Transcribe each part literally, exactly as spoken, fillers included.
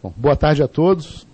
Bom, boa tarde a todos.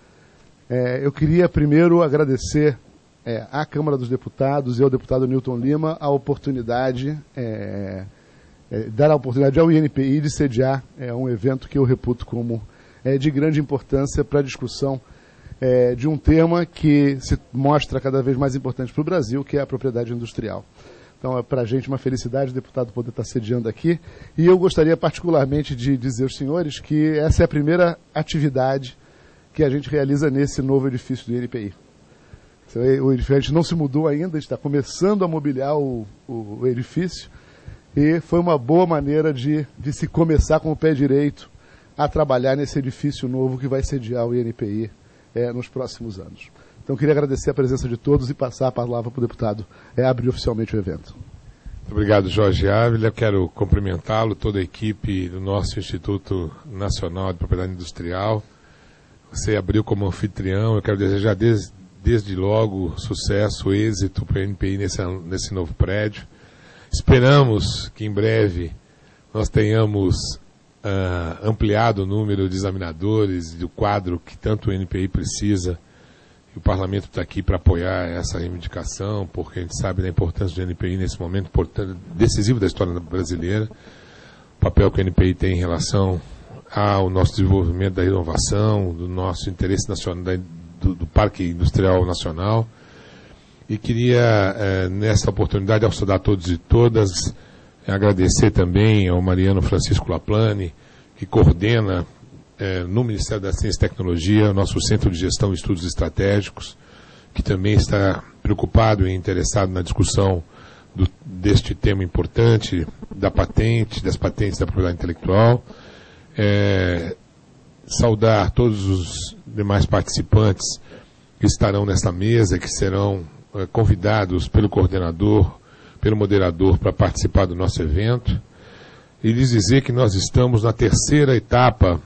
É, eu queria primeiro agradecer é, à Câmara dos Deputados e ao deputado Newton Lima a oportunidade, é, é, dar a oportunidade ao I N P I de sediar é, um evento que eu reputo como é, de grande importância para a discussão é, de um tema que se mostra cada vez mais importante para o Brasil, que é a propriedade industrial. Então, é para a gente uma felicidade o deputado poder estar sediando aqui. E eu gostaria particularmente de dizer aos senhores que essa é a primeira atividade que a gente realiza nesse novo edifício do I N P I. O edifício não se mudou ainda, está começando a mobiliar o, o, o edifício, e foi uma boa maneira de, de se começar com o pé direito a trabalhar nesse edifício novo que vai sediar o I N P I é, nos próximos anos. Então, queria agradecer a presença de todos e passar a palavra para o deputado é, abrir oficialmente o evento. Muito obrigado, Jorge Ávila. Eu quero cumprimentá-lo, toda a equipe do nosso Instituto Nacional de Propriedade Industrial. Você abriu como anfitrião. Eu quero desejar desde, desde logo sucesso, êxito para o I N P I nesse, nesse novo prédio. Esperamos que em breve nós tenhamos uh, ampliado o número de examinadores e o quadro que tanto o I N P I precisa. E o Parlamento está aqui para apoiar essa reivindicação, porque a gente sabe da importância do I N P I nesse momento decisivo da história brasileira, o papel que o I N P I tem em relação ao nosso desenvolvimento da inovação, do nosso interesse nacional, da, do, do Parque Industrial Nacional. E queria, eh, nessa oportunidade, ao saudar todos e todas, agradecer também ao Mariano Francisco Laplane, que coordena É, no Ministério da Ciência e Tecnologia, o nosso Centro de Gestão e Estudos Estratégicos, que também está preocupado e interessado na discussão do, deste tema importante, da patente, das patentes da propriedade intelectual. É, saudar todos os demais participantes que estarão nesta mesa, que serão é, convidados pelo coordenador, pelo moderador para participar do nosso evento, e lhes dizer que nós estamos na terceira etapa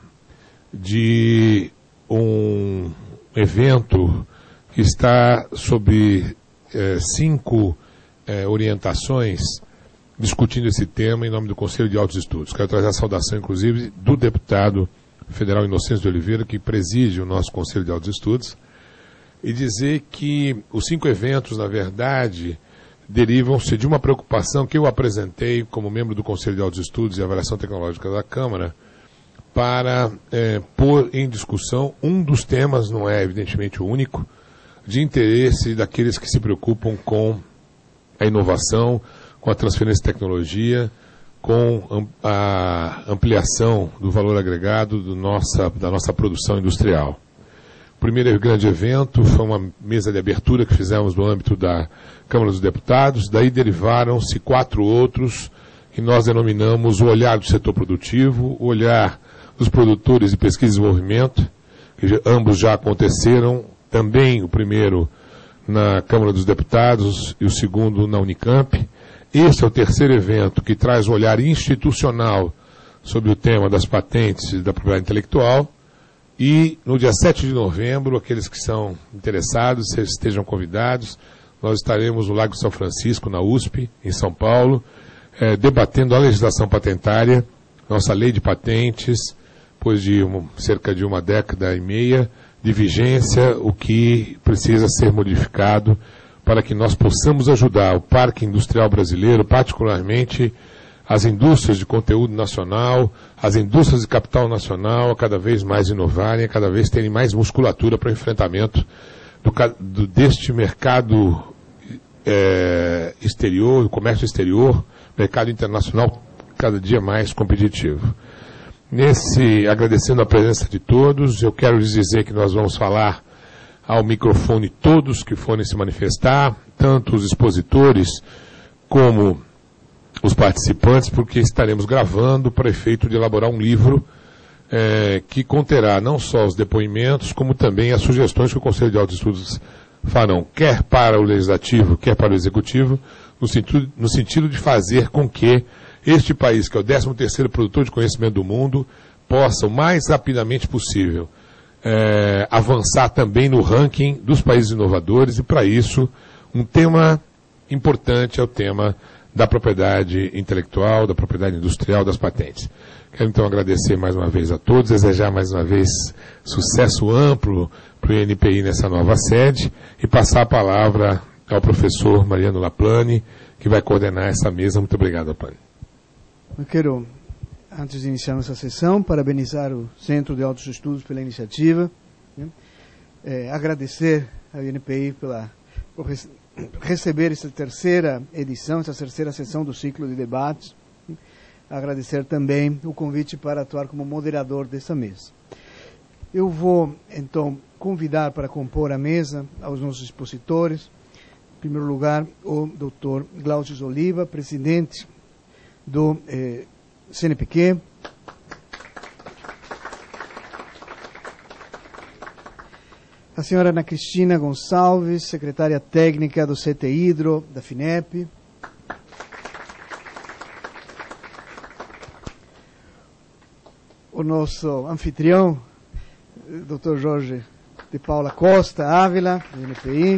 de um evento que está sob eh, cinco eh, orientações discutindo esse tema em nome do Conselho de Altos Estudos. Quero trazer a saudação, inclusive, do deputado federal Inocêncio de Oliveira, que preside o nosso Conselho de Altos Estudos, e dizer que os cinco eventos, na verdade, derivam-se de uma preocupação que eu apresentei como membro do Conselho de Altos Estudos e Avaliação Tecnológica da Câmara, para é, pôr em discussão um dos temas, não é evidentemente o único, de interesse daqueles que se preocupam com a inovação, com a transferência de tecnologia, com a ampliação do valor agregado do nossa, da nossa produção industrial. O primeiro grande evento foi uma mesa de abertura que fizemos no âmbito da Câmara dos Deputados, daí derivaram-se quatro outros que nós denominamos o olhar do setor produtivo, o olhar dos produtores de pesquisa e desenvolvimento, que já, ambos já aconteceram, também o primeiro na Câmara dos Deputados e o segundo na Unicamp. Esse é o terceiro evento que traz o olhar institucional sobre o tema das patentes e da propriedade intelectual. E no dia sete de novembro, aqueles que são interessados, estejam convidados, nós estaremos no Lago São Francisco, na U S P, em São Paulo, eh, debatendo a legislação patentária, nossa lei de patentes, depois de uma, cerca de uma década e meia de vigência, o que precisa ser modificado para que nós possamos ajudar o parque industrial brasileiro, particularmente as indústrias de conteúdo nacional, as indústrias de capital nacional, a cada vez mais inovarem, a cada vez terem mais musculatura para o enfrentamento do, do, deste mercado é, exterior, o comércio exterior, mercado internacional cada dia mais competitivo. Nesse, agradecendo a presença de todos, eu quero lhes dizer que nós vamos falar ao microfone todos que forem se manifestar, tanto os expositores como os participantes, porque estaremos gravando para efeito de elaborar um livro eh, que conterá não só os depoimentos, como também as sugestões que o Conselho de Altos Estudos farão, quer para o Legislativo, quer para o Executivo, no sentido, no sentido de fazer com que este país, que é o décimo terceiro produtor de conhecimento do mundo, possa, o mais rapidamente possível, é, avançar também no ranking dos países inovadores, e para isso, um tema importante é o tema da propriedade intelectual, da propriedade industrial, das patentes. Quero então agradecer mais uma vez a todos, desejar mais uma vez sucesso amplo para o I N P I nessa nova sede e passar a palavra ao professor Mariano Laplane, que vai coordenar essa mesa. Muito obrigado, Laplane. Eu quero, antes de iniciar nossa sessão, parabenizar o Centro de Altos Estudos pela iniciativa, né? é, agradecer ao I N P I pela, por rece receber essa terceira edição, essa terceira sessão do ciclo de debates, né? Agradecer também o convite para atuar como moderador dessa mesa. Eu vou, então, convidar para compor a mesa aos nossos expositores. Em primeiro lugar, o doutor Glaucio Oliva, presidente do eh, C N P Q. A senhora Ana Cristina Gonçalves, secretária técnica do C T Hidro, da FINEP. O nosso anfitrião, doutor Jorge de Paula Costa Ávila, do I N P I.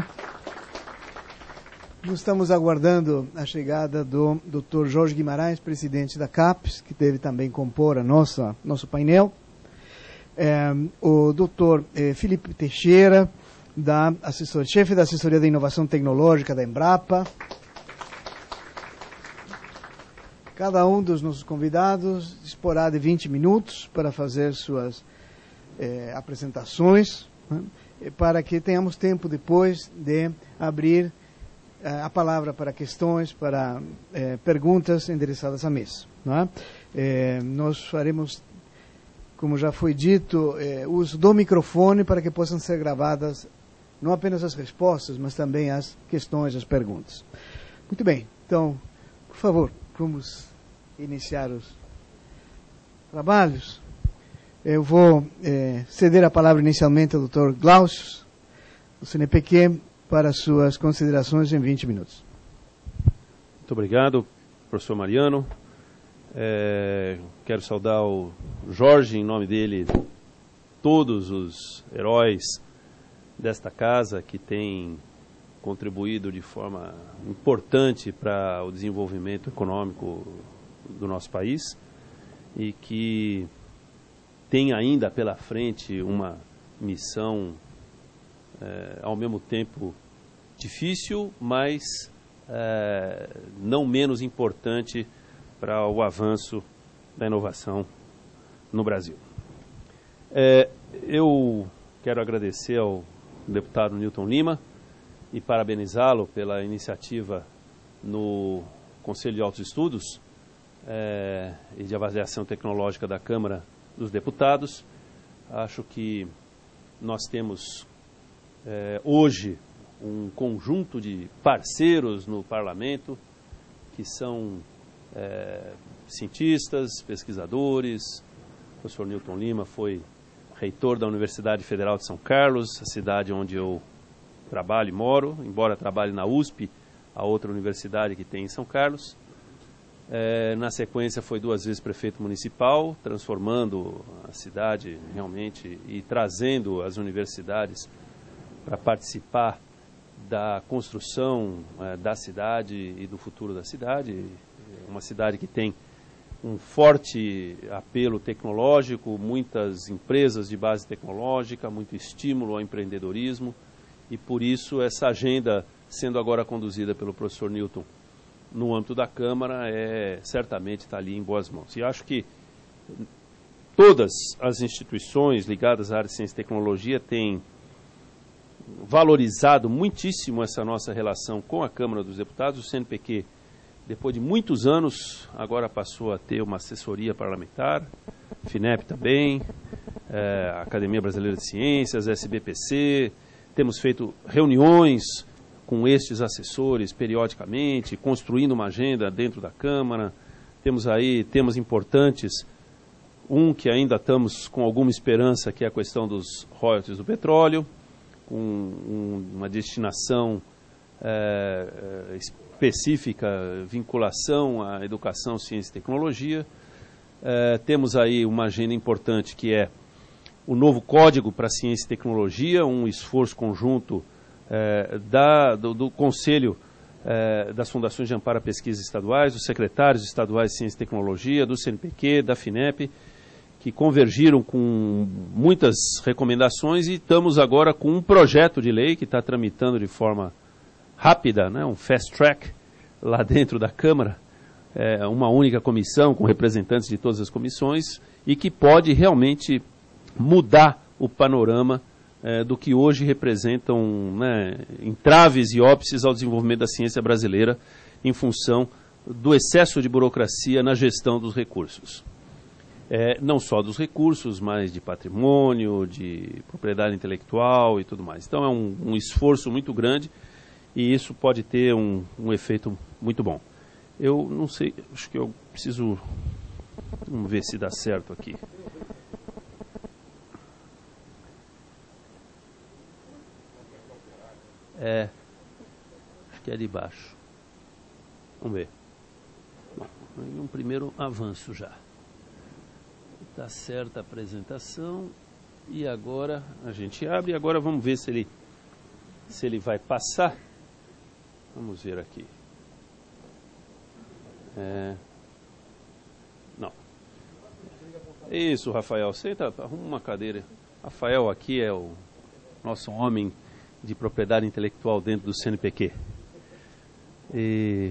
Nós estamos aguardando a chegada do doutor Jorge Guimarães, presidente da CAPES, que deve também compor a nossa, nosso painel. É, o doutor é, Felipe Teixeira, da assessor, chefe da Assessoria de Inovação Tecnológica da Embrapa. Cada um dos nossos convidados disporá de vinte minutos para fazer suas é, apresentações, né, para que tenhamos tempo depois de abrir é, a palavra para questões, para é, perguntas endereçadas à mesa. Né? É, nós faremos, como já foi dito, é, uso do microfone para que possam ser gravadas não apenas as respostas, mas também as questões, as perguntas. Muito bem, então, por favor, vamos iniciar os trabalhos. Eu vou é, ceder a palavra inicialmente ao doutor Glaucio, do C N P Q, para suas considerações em vinte minutos. Muito obrigado, professor Mariano. É, quero saudar o Jorge, em nome dele, todos os heróis desta casa que têm contribuído de forma importante para o desenvolvimento econômico do nosso país e que tem ainda pela frente uma missão é, ao mesmo tempo difícil, mas é, não menos importante para o avanço da inovação no Brasil. É, eu quero agradecer ao deputado Newton Lima e parabenizá-lo pela iniciativa no Conselho de Altos Estudos é, e de Avaliação Tecnológica da Câmara dos Deputados. Acho que nós temos é, hoje um conjunto de parceiros no Parlamento que são é, cientistas, pesquisadores. O professor Newton Lima foi reitor da Universidade Federal de São Carlos, a cidade onde eu trabalho e moro, embora trabalhe na U S P, a outra universidade que tem em São Carlos. É, na sequência foi duas vezes prefeito municipal, transformando a cidade realmente e trazendo as universidades para participar da construção é, da cidade e do futuro da cidade. Uma cidade que tem um forte apelo tecnológico, muitas empresas de base tecnológica, muito estímulo ao empreendedorismo, e por isso essa agenda, sendo agora conduzida pelo professor Newton no âmbito da Câmara, é, certamente está ali em boas mãos. E acho que todas as instituições ligadas à área de ciência e tecnologia têm valorizado muitíssimo essa nossa relação com a Câmara dos Deputados. O C N P Q, depois de muitos anos, agora passou a ter uma assessoria parlamentar, FINEP também, é, a Academia Brasileira de Ciências, S B P C. Temos feito reuniões com estes assessores periodicamente, construindo uma agenda dentro da Câmara. Temos aí temas importantes, um que ainda estamos com alguma esperança, que é a questão dos royalties do petróleo, com um, uma destinação é, específica, vinculação à educação, ciência e tecnologia. É, temos aí uma agenda importante que é o novo Código para Ciência e Tecnologia, um esforço conjunto é, da, do, do Conselho eh, das fundações de amparo à pesquisa estaduais, dos secretários estaduais de Ciência e Tecnologia, do C N P Q, da FINEP, que convergiram com muitas recomendações, e estamos agora com um projeto de lei que está tramitando de forma rápida, né, um fast track, lá dentro da Câmara, é, uma única comissão com representantes de todas as comissões, e que pode realmente mudar o panorama é, do que hoje representam, né, entraves e óbices ao desenvolvimento da ciência brasileira em função do excesso de burocracia na gestão dos recursos. É, não só dos recursos, mas de patrimônio, de propriedade intelectual e tudo mais. Então é um, um esforço muito grande, e isso pode ter um, um efeito muito bom. Eu não sei, acho que eu preciso... Vamos ver se dá certo aqui. É, acho que é de baixo. Vamos ver. Bom, um primeiro avanço já. Está certa a apresentação. E agora a gente abre. E agora vamos ver se ele, se ele vai passar. Vamos ver aqui. É... Não. Isso, Rafael. Senta, arruma uma cadeira. Rafael aqui é o nosso homem de propriedade intelectual dentro do C N P Q. E...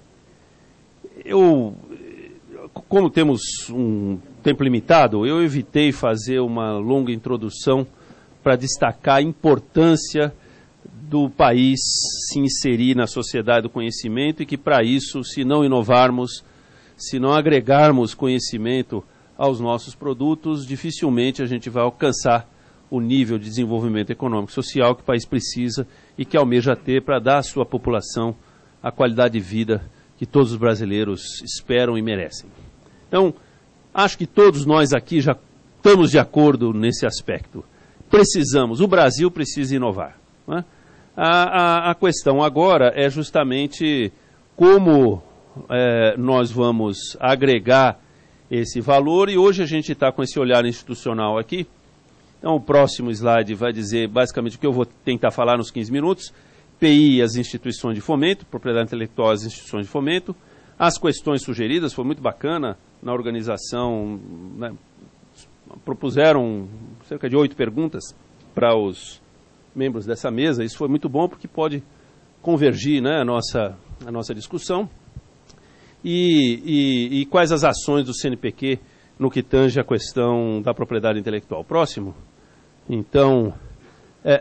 Eu, como temos um tempo limitado, eu evitei fazer uma longa introdução para destacar a importância do país se inserir na sociedade do conhecimento, e que para isso, se não inovarmos, se não agregarmos conhecimento aos nossos produtos, dificilmente a gente vai alcançar o nível de desenvolvimento econômico e social que o país precisa e que almeja ter para dar à sua população a qualidade de vida que todos os brasileiros esperam e merecem. Então, acho que todos nós aqui já estamos de acordo nesse aspecto. Precisamos, o Brasil precisa inovar, não é? A, a, a questão agora é justamente como é, nós vamos agregar esse valor, e hoje a gente está com esse olhar institucional aqui. Então o próximo slide vai dizer basicamente o que eu vou tentar falar nos quinze minutos. P I, as instituições de fomento, propriedade intelectual, as instituições de fomento. As questões sugeridas, foi muito bacana na organização, né, propuseram cerca de oito perguntas para os membros dessa mesa. Isso foi muito bom porque pode convergir, né, a, nossa, a nossa discussão. E, e, e quais as ações do C N P Q no que tange a questão da propriedade intelectual. Próximo. Então, é,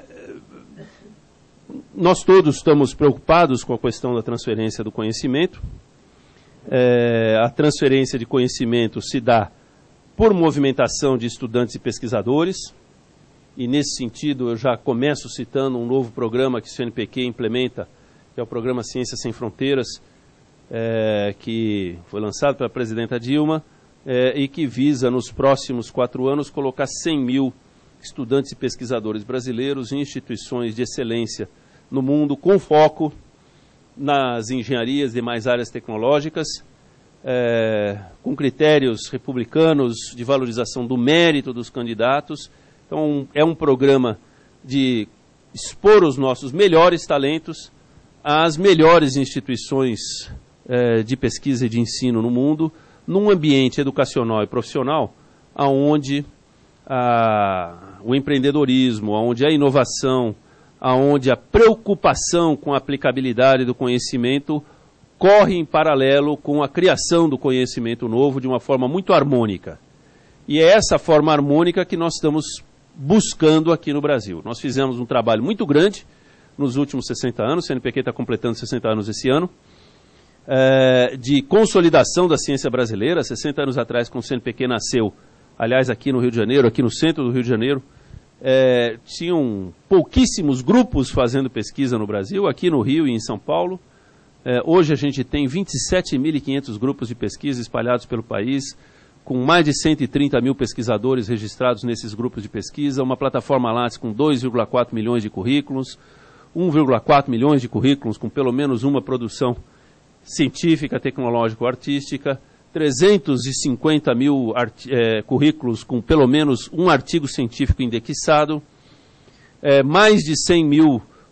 nós todos estamos preocupados com a questão da transferência do conhecimento. É, a transferência de conhecimento se dá por movimentação de estudantes e pesquisadores, e nesse sentido eu já começo citando um novo programa que o C N P Q implementa, que é o programa Ciências Sem Fronteiras, é, que foi lançado pela presidenta Dilma, é, e que visa nos próximos quatro anos colocar cem mil estudantes e pesquisadores brasileiros em instituições de excelência no mundo, com foco nas engenharias e demais áreas tecnológicas, é, com critérios republicanos de valorização do mérito dos candidatos. Então, é um programa de expor os nossos melhores talentos às melhores instituições é, de pesquisa e de ensino no mundo, num ambiente educacional e profissional, onde o empreendedorismo, onde a inovação, onde a preocupação com a aplicabilidade do conhecimento corre em paralelo com a criação do conhecimento novo de uma forma muito harmônica. E é essa forma harmônica que nós estamos buscando aqui no Brasil. Nós fizemos um trabalho muito grande nos últimos sessenta anos, o C N P Q está completando sessenta anos esse ano, é, de consolidação da ciência brasileira. sessenta anos atrás, quando o C N P Q nasceu, aliás, aqui no Rio de Janeiro, aqui no centro do Rio de Janeiro, é, tinham pouquíssimos grupos fazendo pesquisa no Brasil, aqui no Rio e em São Paulo. É, hoje a gente tem vinte e sete mil e quinhentos grupos de pesquisa espalhados pelo país, com mais de cento e trinta mil pesquisadores registrados nesses grupos de pesquisa, uma plataforma Lattes com dois vírgula quatro milhões de currículos, um vírgula quatro milhões de currículos com pelo menos uma produção científica, tecnológica ou artística, trezentos e cinquenta mil é, currículos com pelo menos um artigo científico indexado, é, mais de cem mil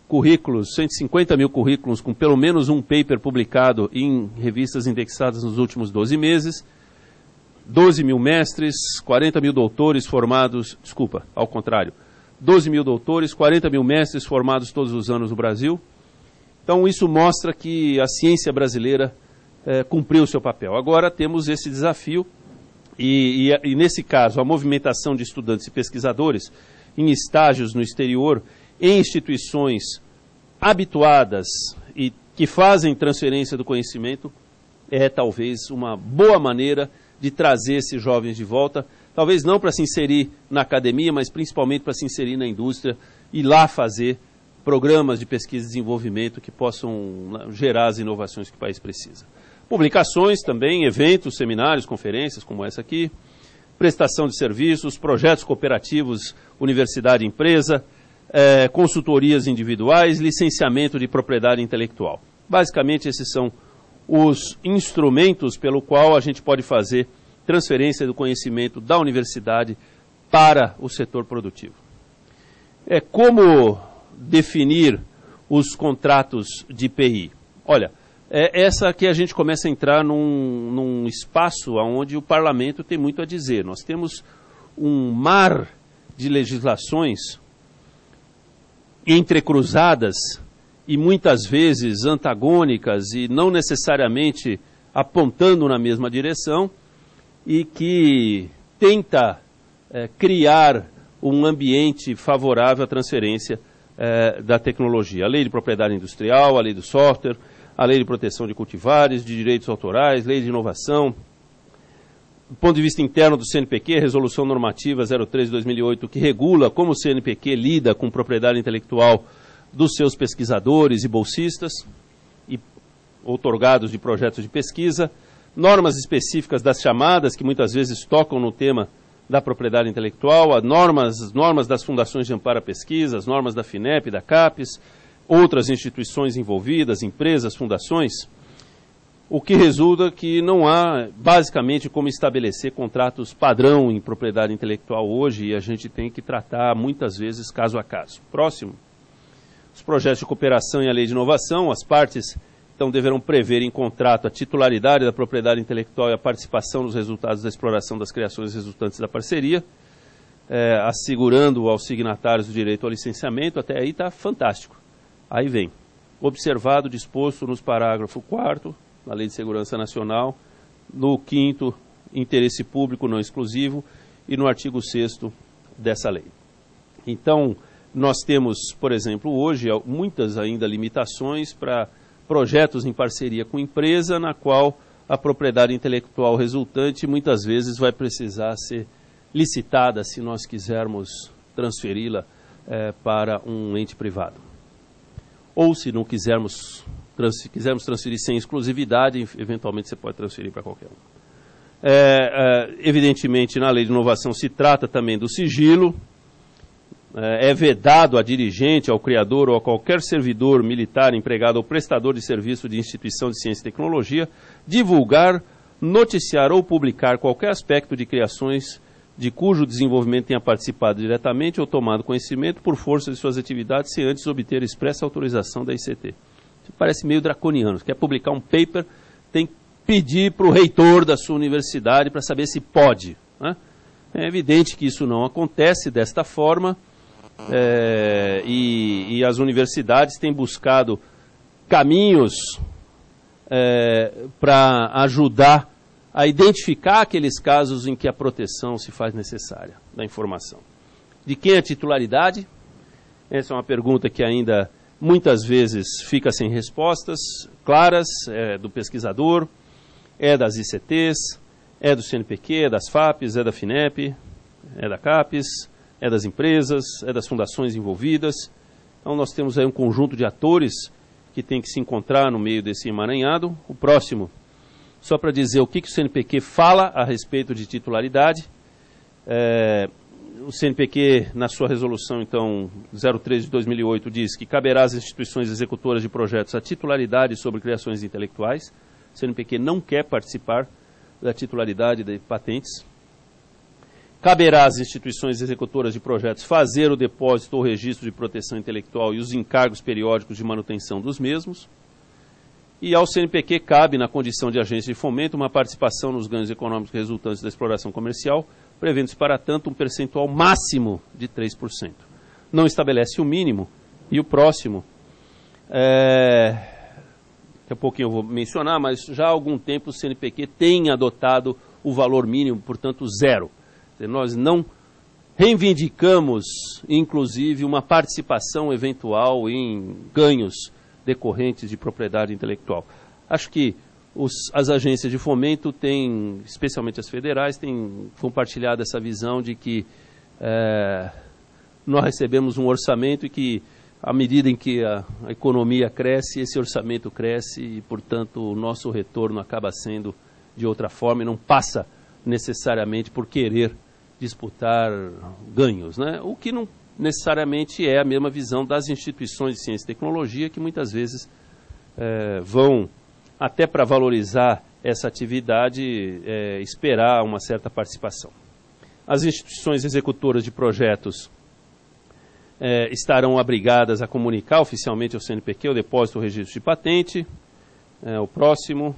currículos, cento e cinquenta mil currículos com pelo menos um paper publicado em revistas indexadas nos últimos doze meses, doze mil mestres, quarenta mil doutores formados, desculpa, ao contrário, doze mil doutores, quarenta mil mestres formados todos os anos no Brasil. Então isso mostra que a ciência brasileira eh, cumpriu o seu papel. Agora temos esse desafio e, e, e nesse caso a movimentação de estudantes e pesquisadores em estágios no exterior, em instituições habituadas e que fazem transferência do conhecimento, é talvez uma boa maneira de trazer esses jovens de volta, talvez não para se inserir na academia, mas principalmente para se inserir na indústria e lá fazer programas de pesquisa e desenvolvimento que possam gerar as inovações que o país precisa. Publicações também, eventos, seminários, conferências como essa aqui, prestação de serviços, projetos cooperativos, universidade e empresa, eh, consultorias individuais, licenciamento de propriedade intelectual. Basicamente, esses são os instrumentos pelo qual a gente pode fazer transferência do conhecimento da universidade para o setor produtivo. É como definir os contratos de P I? Olha, é essa que a gente começa a entrar num, num espaço onde o parlamento tem muito a dizer. Nós temos um mar de legislações entrecruzadas e muitas vezes antagônicas e não necessariamente apontando na mesma direção e que tenta é, criar um ambiente favorável à transferência é, da tecnologia. A lei de propriedade industrial, a lei do software, a lei de proteção de cultivares, de direitos autorais, lei de inovação. Do ponto de vista interno do C N Pq, a Resolução Normativa zero três de dois mil e oito, que regula como o C N Pq lida com propriedade intelectual dos seus pesquisadores e bolsistas e outorgados de projetos de pesquisa, normas específicas das chamadas, que muitas vezes tocam no tema da propriedade intelectual, as normas, as normas das fundações de amparo à pesquisa, as normas da FINEP, da CAPES, outras instituições envolvidas, empresas, fundações, o que resulta que não há, basicamente, como estabelecer contratos padrão em propriedade intelectual hoje, e a gente tem que tratar, muitas vezes, caso a caso. Próximo. Os projetos de cooperação e a lei de inovação, as partes, então, deverão prever em contrato a titularidade da propriedade intelectual e a participação nos resultados da exploração das criações resultantes da parceria, é, assegurando aos signatários o direito ao licenciamento. Até aí está fantástico. Aí vem, observado, disposto nos parágrafo quarto, na Lei de Segurança Nacional, no quinto, interesse público não exclusivo, e no artigo sexto dessa lei. Então, nós temos, por exemplo, hoje, muitas ainda limitações para projetos em parceria com empresa, na qual a propriedade intelectual resultante muitas vezes vai precisar ser licitada se nós quisermos transferi-la eh, para um ente privado. Ou se não quisermos, trans, quisermos transferir sem exclusividade, eventualmente você pode transferir para qualquer um. É, é, evidentemente, na lei de inovação se trata também do sigilo. É, é vedado a dirigente, ao criador ou a qualquer servidor militar, empregado ou prestador de serviço de instituição de ciência e tecnologia divulgar, noticiar ou publicar qualquer aspecto de criações de cujo desenvolvimento tenha participado diretamente ou tomado conhecimento por força de suas atividades, sem antes obter expressa autorização da I C T. Isso parece meio draconiano. Você quer publicar um paper, tem que pedir para o reitor da sua universidade para saber se pode, né? É evidente que isso não acontece desta forma, é, e, e as universidades têm buscado caminhos é, para ajudar a identificar aqueles casos em que a proteção se faz necessária da informação. De quem é a titularidade? Essa é uma pergunta que ainda muitas vezes fica sem respostas claras, é do pesquisador, é das I C Ts, é do C N Pq, é das FAPES, é da FINEP, é da CAPES, é das empresas, é das fundações envolvidas. Então nós temos aí um conjunto de atores que tem que se encontrar no meio desse emaranhado. O próximo, só para dizer o que, que o C N Pq fala a respeito de titularidade. É, o C N Pq, na sua resolução, então, zero três de dois mil e oito, diz que caberá às instituições executoras de projetos a titularidade sobre criações intelectuais. O C N Pq não quer participar da titularidade de patentes. caberá às instituições executoras de projetos fazer o depósito ou registro de proteção intelectual e os encargos periódicos de manutenção dos mesmos. E ao C N P Q cabe, na condição de agência de fomento, uma participação nos ganhos econômicos resultantes da exploração comercial, prevendo-se, para tanto, um percentual máximo de três por cento. Não estabelece o mínimo. E o próximo, é... daqui a pouquinho eu vou mencionar, mas já há algum tempo o C N P Q tem adotado o valor mínimo, portanto zero. Nós não reivindicamos, inclusive, uma participação eventual em ganhos decorrentes de propriedade intelectual. Acho que os, as agências de fomento têm, especialmente as federais, têm compartilhado essa visão de que é, nós recebemos um orçamento e que, à medida em que a, a economia cresce, esse orçamento cresce e, portanto, o nosso retorno acaba sendo de outra forma e não passa necessariamente por querer disputar ganhos, né? O que não necessariamente é a mesma visão das instituições de ciência e tecnologia, que muitas vezes é, vão, até para valorizar essa atividade, é, esperar uma certa participação. As instituições executoras de projetos é, estarão obrigadas a comunicar oficialmente ao C N P Q o depósito ou registro de patente. É, o próximo.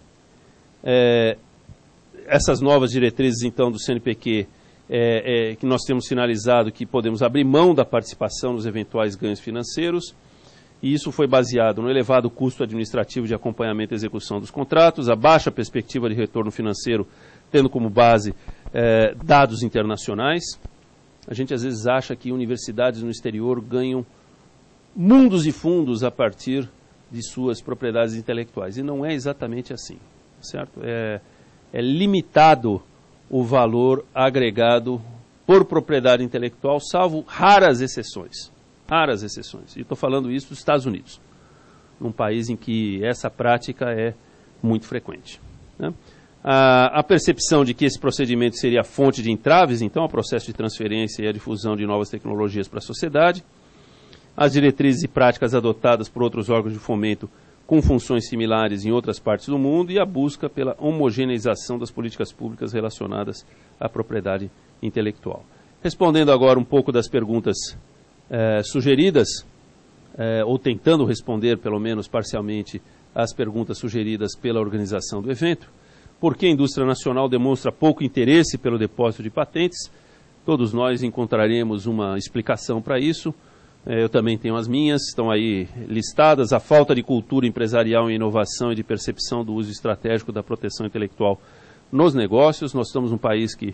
É, essas novas diretrizes, então, do C N P Q, É, é, que nós temos sinalizado que podemos abrir mão da participação nos eventuais ganhos financeiros, e isso foi baseado no elevado custo administrativo de acompanhamento e execução dos contratos, a baixa perspectiva de retorno financeiro, tendo como base é, dados internacionais. A gente às vezes acha que universidades no exterior ganham mundos e fundos a partir de suas propriedades intelectuais, e não é exatamente assim, certo? É, é limitado o valor agregado por propriedade intelectual, salvo raras exceções. Raras exceções. E estou falando isso dos Estados Unidos, num país em que essa prática é muito frequente, né? A, a percepção de que esse procedimento seria fonte de entraves, então, ao processo de transferência e a difusão de novas tecnologias para a sociedade, as diretrizes e práticas adotadas por outros órgãos de fomento com funções similares em outras partes do mundo, e a busca pela homogeneização das políticas públicas relacionadas à propriedade intelectual. Respondendo agora um pouco das perguntas eh, sugeridas, eh, ou tentando responder, pelo menos parcialmente, às perguntas sugeridas pela organização do evento. Por que a indústria nacional demonstra pouco interesse pelo depósito de patentes? Todos nós encontraremos uma explicação para isso. Eu também tenho as minhas, estão aí listadas. A falta de cultura empresarial em inovação e de percepção do uso estratégico da proteção intelectual nos negócios. Nós estamos num país que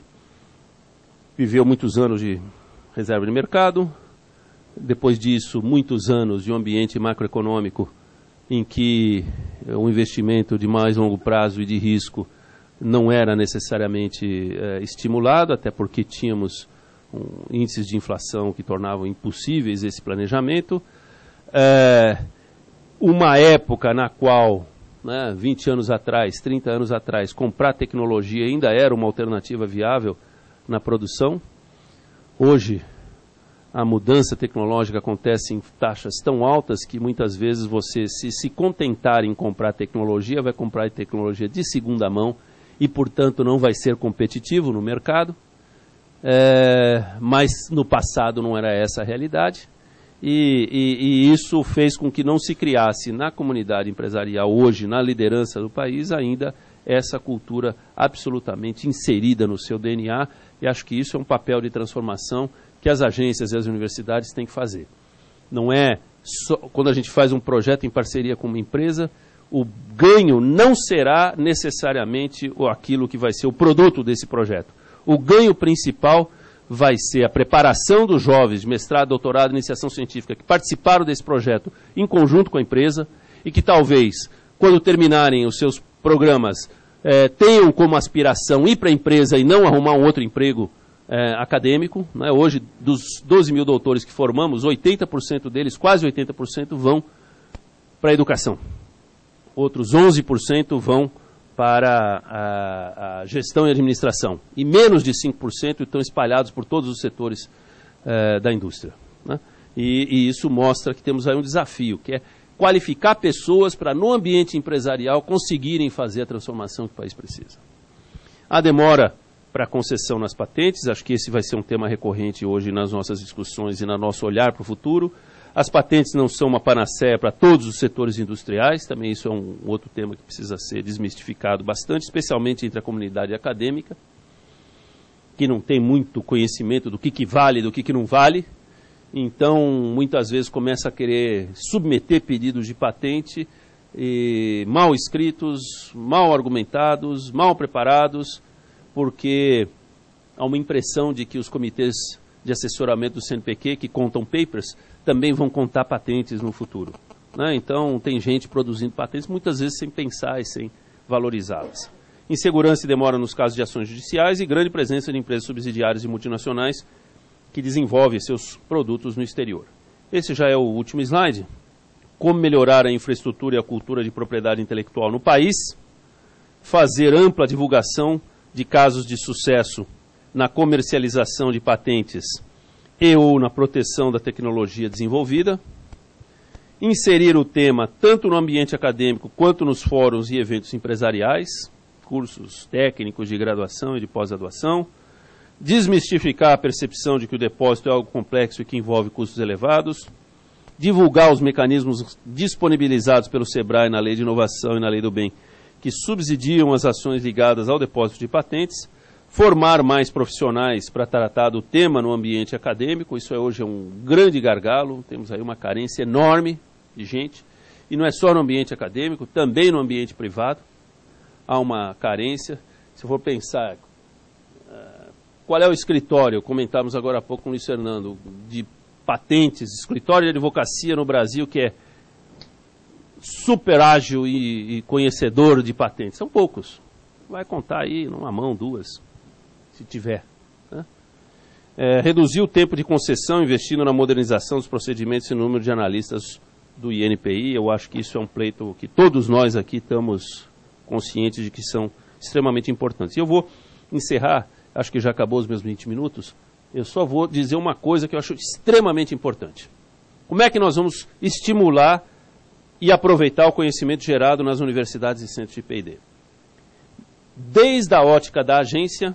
viveu muitos anos de reserva de mercado, depois disso, muitos anos de um ambiente macroeconômico em que o investimento de mais longo prazo e de risco não era necessariamente é, estimulado, até porque tínhamos Um, índices de inflação que tornavam impossíveis esse planejamento. É, uma época na qual, né, vinte anos atrás, trinta anos atrás, comprar tecnologia ainda era uma alternativa viável na produção. Hoje, a mudança tecnológica acontece em taxas tão altas que muitas vezes você, se se contentar em comprar tecnologia, vai comprar tecnologia de segunda mão e, portanto, não vai ser competitivo no mercado. É, mas no passado não era essa a realidade, e, e, e isso fez com que não se criasse na comunidade empresarial hoje, na liderança do país, ainda essa cultura absolutamente inserida no seu D N A, e acho que isso é um papel de transformação que as agências e as universidades têm que fazer. Não é só, quando a gente faz um projeto em parceria com uma empresa, o ganho não será necessariamente aquilo que vai ser o produto desse projeto. O ganho principal vai ser a preparação dos jovens de mestrado, doutorado, iniciação científica que participaram desse projeto em conjunto com a empresa e que talvez, quando terminarem os seus programas, eh, tenham como aspiração ir para a empresa e não arrumar um outro emprego eh, acadêmico, né? Hoje, dos doze mil doutores que formamos, oitenta por cento deles, quase oitenta por cento, vão para a educação. Outros onze por cento vão para a, a gestão e administração. E menos de cinco por cento estão espalhados por todos os setores eh, da indústria, né? E, e isso mostra que temos aí um desafio, que é qualificar pessoas para, no ambiente empresarial, conseguirem fazer a transformação que o país precisa. A demora para concessão nas patentes. Acho que esse vai ser um tema recorrente hoje nas nossas discussões e no nosso olhar para o futuro. As patentes não são uma panaceia para todos os setores industriais, também isso é um outro tema que precisa ser desmistificado bastante, especialmente entre a comunidade acadêmica, que não tem muito conhecimento do que, que vale e do que, que não vale. Então, muitas vezes começa a querer submeter pedidos de patente e mal escritos, mal argumentados, mal preparados, porque há uma impressão de que os comitês de assessoramento do C N P Q, que contam papers, também vão contar patentes no futuro. Né? Então, tem gente produzindo patentes, muitas vezes sem pensar e sem valorizá-las. Insegurança e demora nos casos de ações judiciais e grande presença de empresas subsidiárias e multinacionais que desenvolvem seus produtos no exterior. Esse já é o último slide. Como melhorar a infraestrutura e a cultura de propriedade intelectual no país, fazer ampla divulgação de casos de sucesso na comercialização de patentes e ou na proteção da tecnologia desenvolvida, inserir o tema tanto no ambiente acadêmico quanto nos fóruns e eventos empresariais, cursos técnicos de graduação e de pós-graduação, desmistificar a percepção de que o depósito é algo complexo e que envolve custos elevados, divulgar os mecanismos disponibilizados pelo SEBRAE na Lei de Inovação e na Lei do Bem, que subsidiam as ações ligadas ao depósito de patentes, formar mais profissionais para tratar do tema no ambiente acadêmico. Isso é hoje é um grande gargalo, temos aí uma carência enorme de gente, e não é só no ambiente acadêmico, também no ambiente privado há uma carência. Se eu for pensar, uh, qual é o escritório, comentamos agora há pouco com o Luiz Fernando, de patentes, escritório de advocacia no Brasil que é super ágil e, e conhecedor de patentes? São poucos. Vai contar aí numa mão, duas, se tiver. Né? É, reduzir o tempo de concessão, investindo na modernização dos procedimentos e número de analistas do I N P I. Eu acho que isso é um pleito que todos nós aqui estamos conscientes de que são extremamente importantes. E eu vou encerrar, acho que já acabou os meus vinte minutos, eu só vou dizer uma coisa que eu acho extremamente importante. Como é que nós vamos estimular e aproveitar o conhecimento gerado nas universidades e centros de P e D? Desde a ótica da agência,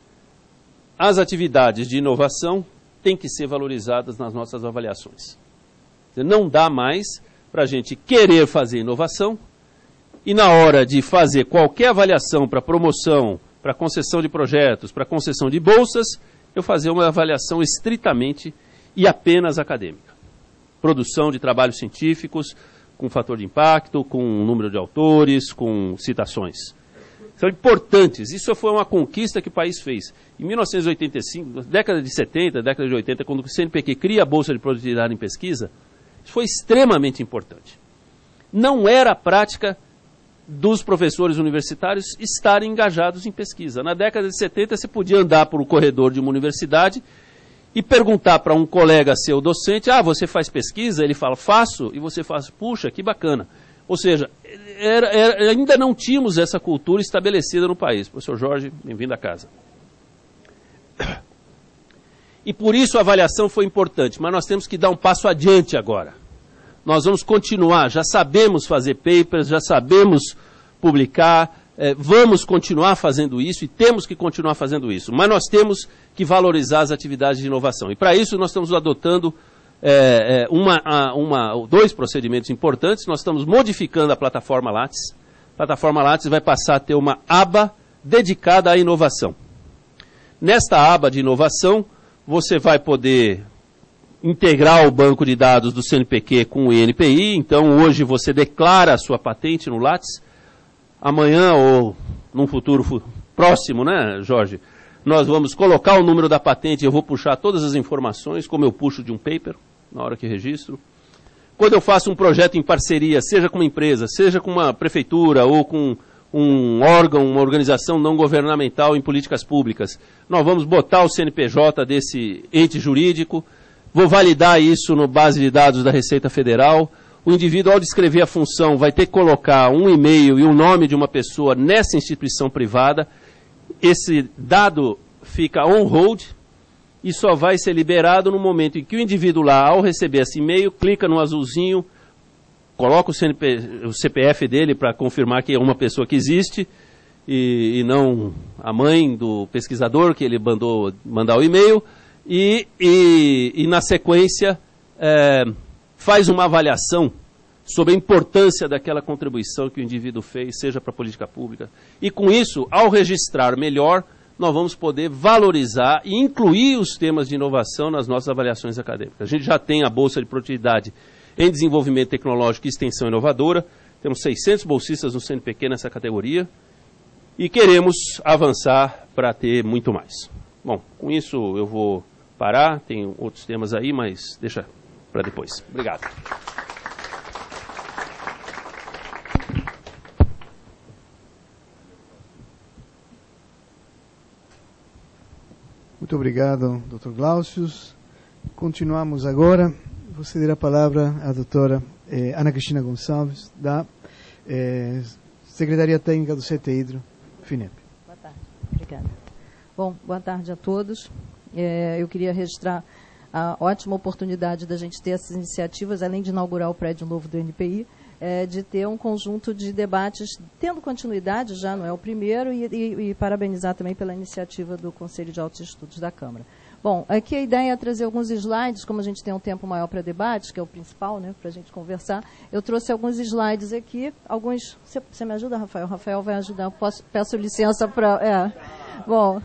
as atividades de inovação têm que ser valorizadas nas nossas avaliações. Não dá mais para a gente querer fazer inovação e na hora de fazer qualquer avaliação para promoção, para concessão de projetos, para concessão de bolsas, eu fazer uma avaliação estritamente e apenas acadêmica. Produção de trabalhos científicos com fator de impacto, com número de autores, com citações. São importantes. Isso foi uma conquista que o país fez. Em mil novecentos e oitenta e cinco, década de setenta, década de oitenta, quando o C N P Q cria a Bolsa de Produtividade em Pesquisa, isso foi extremamente importante. Não era a prática dos professores universitários estarem engajados em pesquisa. Na década de setenta, você podia andar por um corredor de uma universidade e perguntar para um colega seu docente, ah, você faz pesquisa? Ele fala, faço, e você faz, puxa, que bacana. Ou seja, era, era, ainda não tínhamos essa cultura estabelecida no país. Professor Jorge, bem-vindo a casa. E por isso a avaliação foi importante, mas nós temos que dar um passo adiante agora. Nós vamos continuar, já sabemos fazer papers, já sabemos publicar, eh, vamos continuar fazendo isso e temos que continuar fazendo isso. Mas nós temos que valorizar as atividades de inovação. E para isso nós estamos adotando eh, uma, uma, dois procedimentos importantes. Nós estamos modificando a plataforma Lattes. A plataforma Lattes vai passar a ter uma aba dedicada à inovação. Nesta aba de inovação, você vai poder integrar o banco de dados do C N P Q com o I N P I. Então, hoje você declara a sua patente no Lattes. Amanhã, ou num futuro fu- próximo, né, Jorge, nós vamos colocar o número da patente e eu vou puxar todas as informações, como eu puxo de um paper, na hora que registro. Quando eu faço um projeto em parceria, seja com uma empresa, seja com uma prefeitura ou com um órgão, uma organização não governamental em políticas públicas, nós vamos botar o C N P J desse ente jurídico. Vou validar isso no base de dados da Receita Federal. O indivíduo, ao descrever a função, vai ter que colocar um e-mail e o nome de uma pessoa nessa instituição privada. Esse dado fica on hold e só vai ser liberado no momento em que o indivíduo lá, ao receber esse e-mail, clica no azulzinho, coloca o, C N P, o C P F dele para confirmar que é uma pessoa que existe e, e não a mãe do pesquisador que ele mandou mandar o e-mail, e, e, e na sequência é, faz uma avaliação sobre a importância daquela contribuição que o indivíduo fez, seja para a política pública. E com isso, ao registrar melhor, nós vamos poder valorizar e incluir os temas de inovação nas nossas avaliações acadêmicas. A gente já tem a Bolsa de Produtividade em Desenvolvimento Tecnológico e Extensão Inovadora, temos seiscentos bolsistas no C N P Q nessa categoria, e queremos avançar para ter muito mais. Bom, com isso eu vou parar, tem outros temas aí, mas deixa para depois. Obrigado. Muito obrigado, doutor Glaucius. Continuamos agora. Vou ceder a palavra à doutora eh, Ana Cristina Gonçalves, da eh, Secretaria Técnica do C T Hidro, FINEP. Boa tarde. Obrigada. Bom, boa tarde a todos. É, eu queria registrar a ótima oportunidade da gente ter essas iniciativas, além de inaugurar o prédio novo do N P I, é, de ter um conjunto de debates tendo continuidade, já não é o primeiro, e, e, e parabenizar também pela iniciativa do Conselho de Altos Estudos da Câmara. Bom, aqui a ideia é trazer alguns slides, como a gente tem um tempo maior para debates, que é o principal, né, para a gente conversar. Eu trouxe alguns slides aqui, alguns... Você, você me ajuda, Rafael? Rafael vai ajudar. Posso, peço licença para... É. Bom...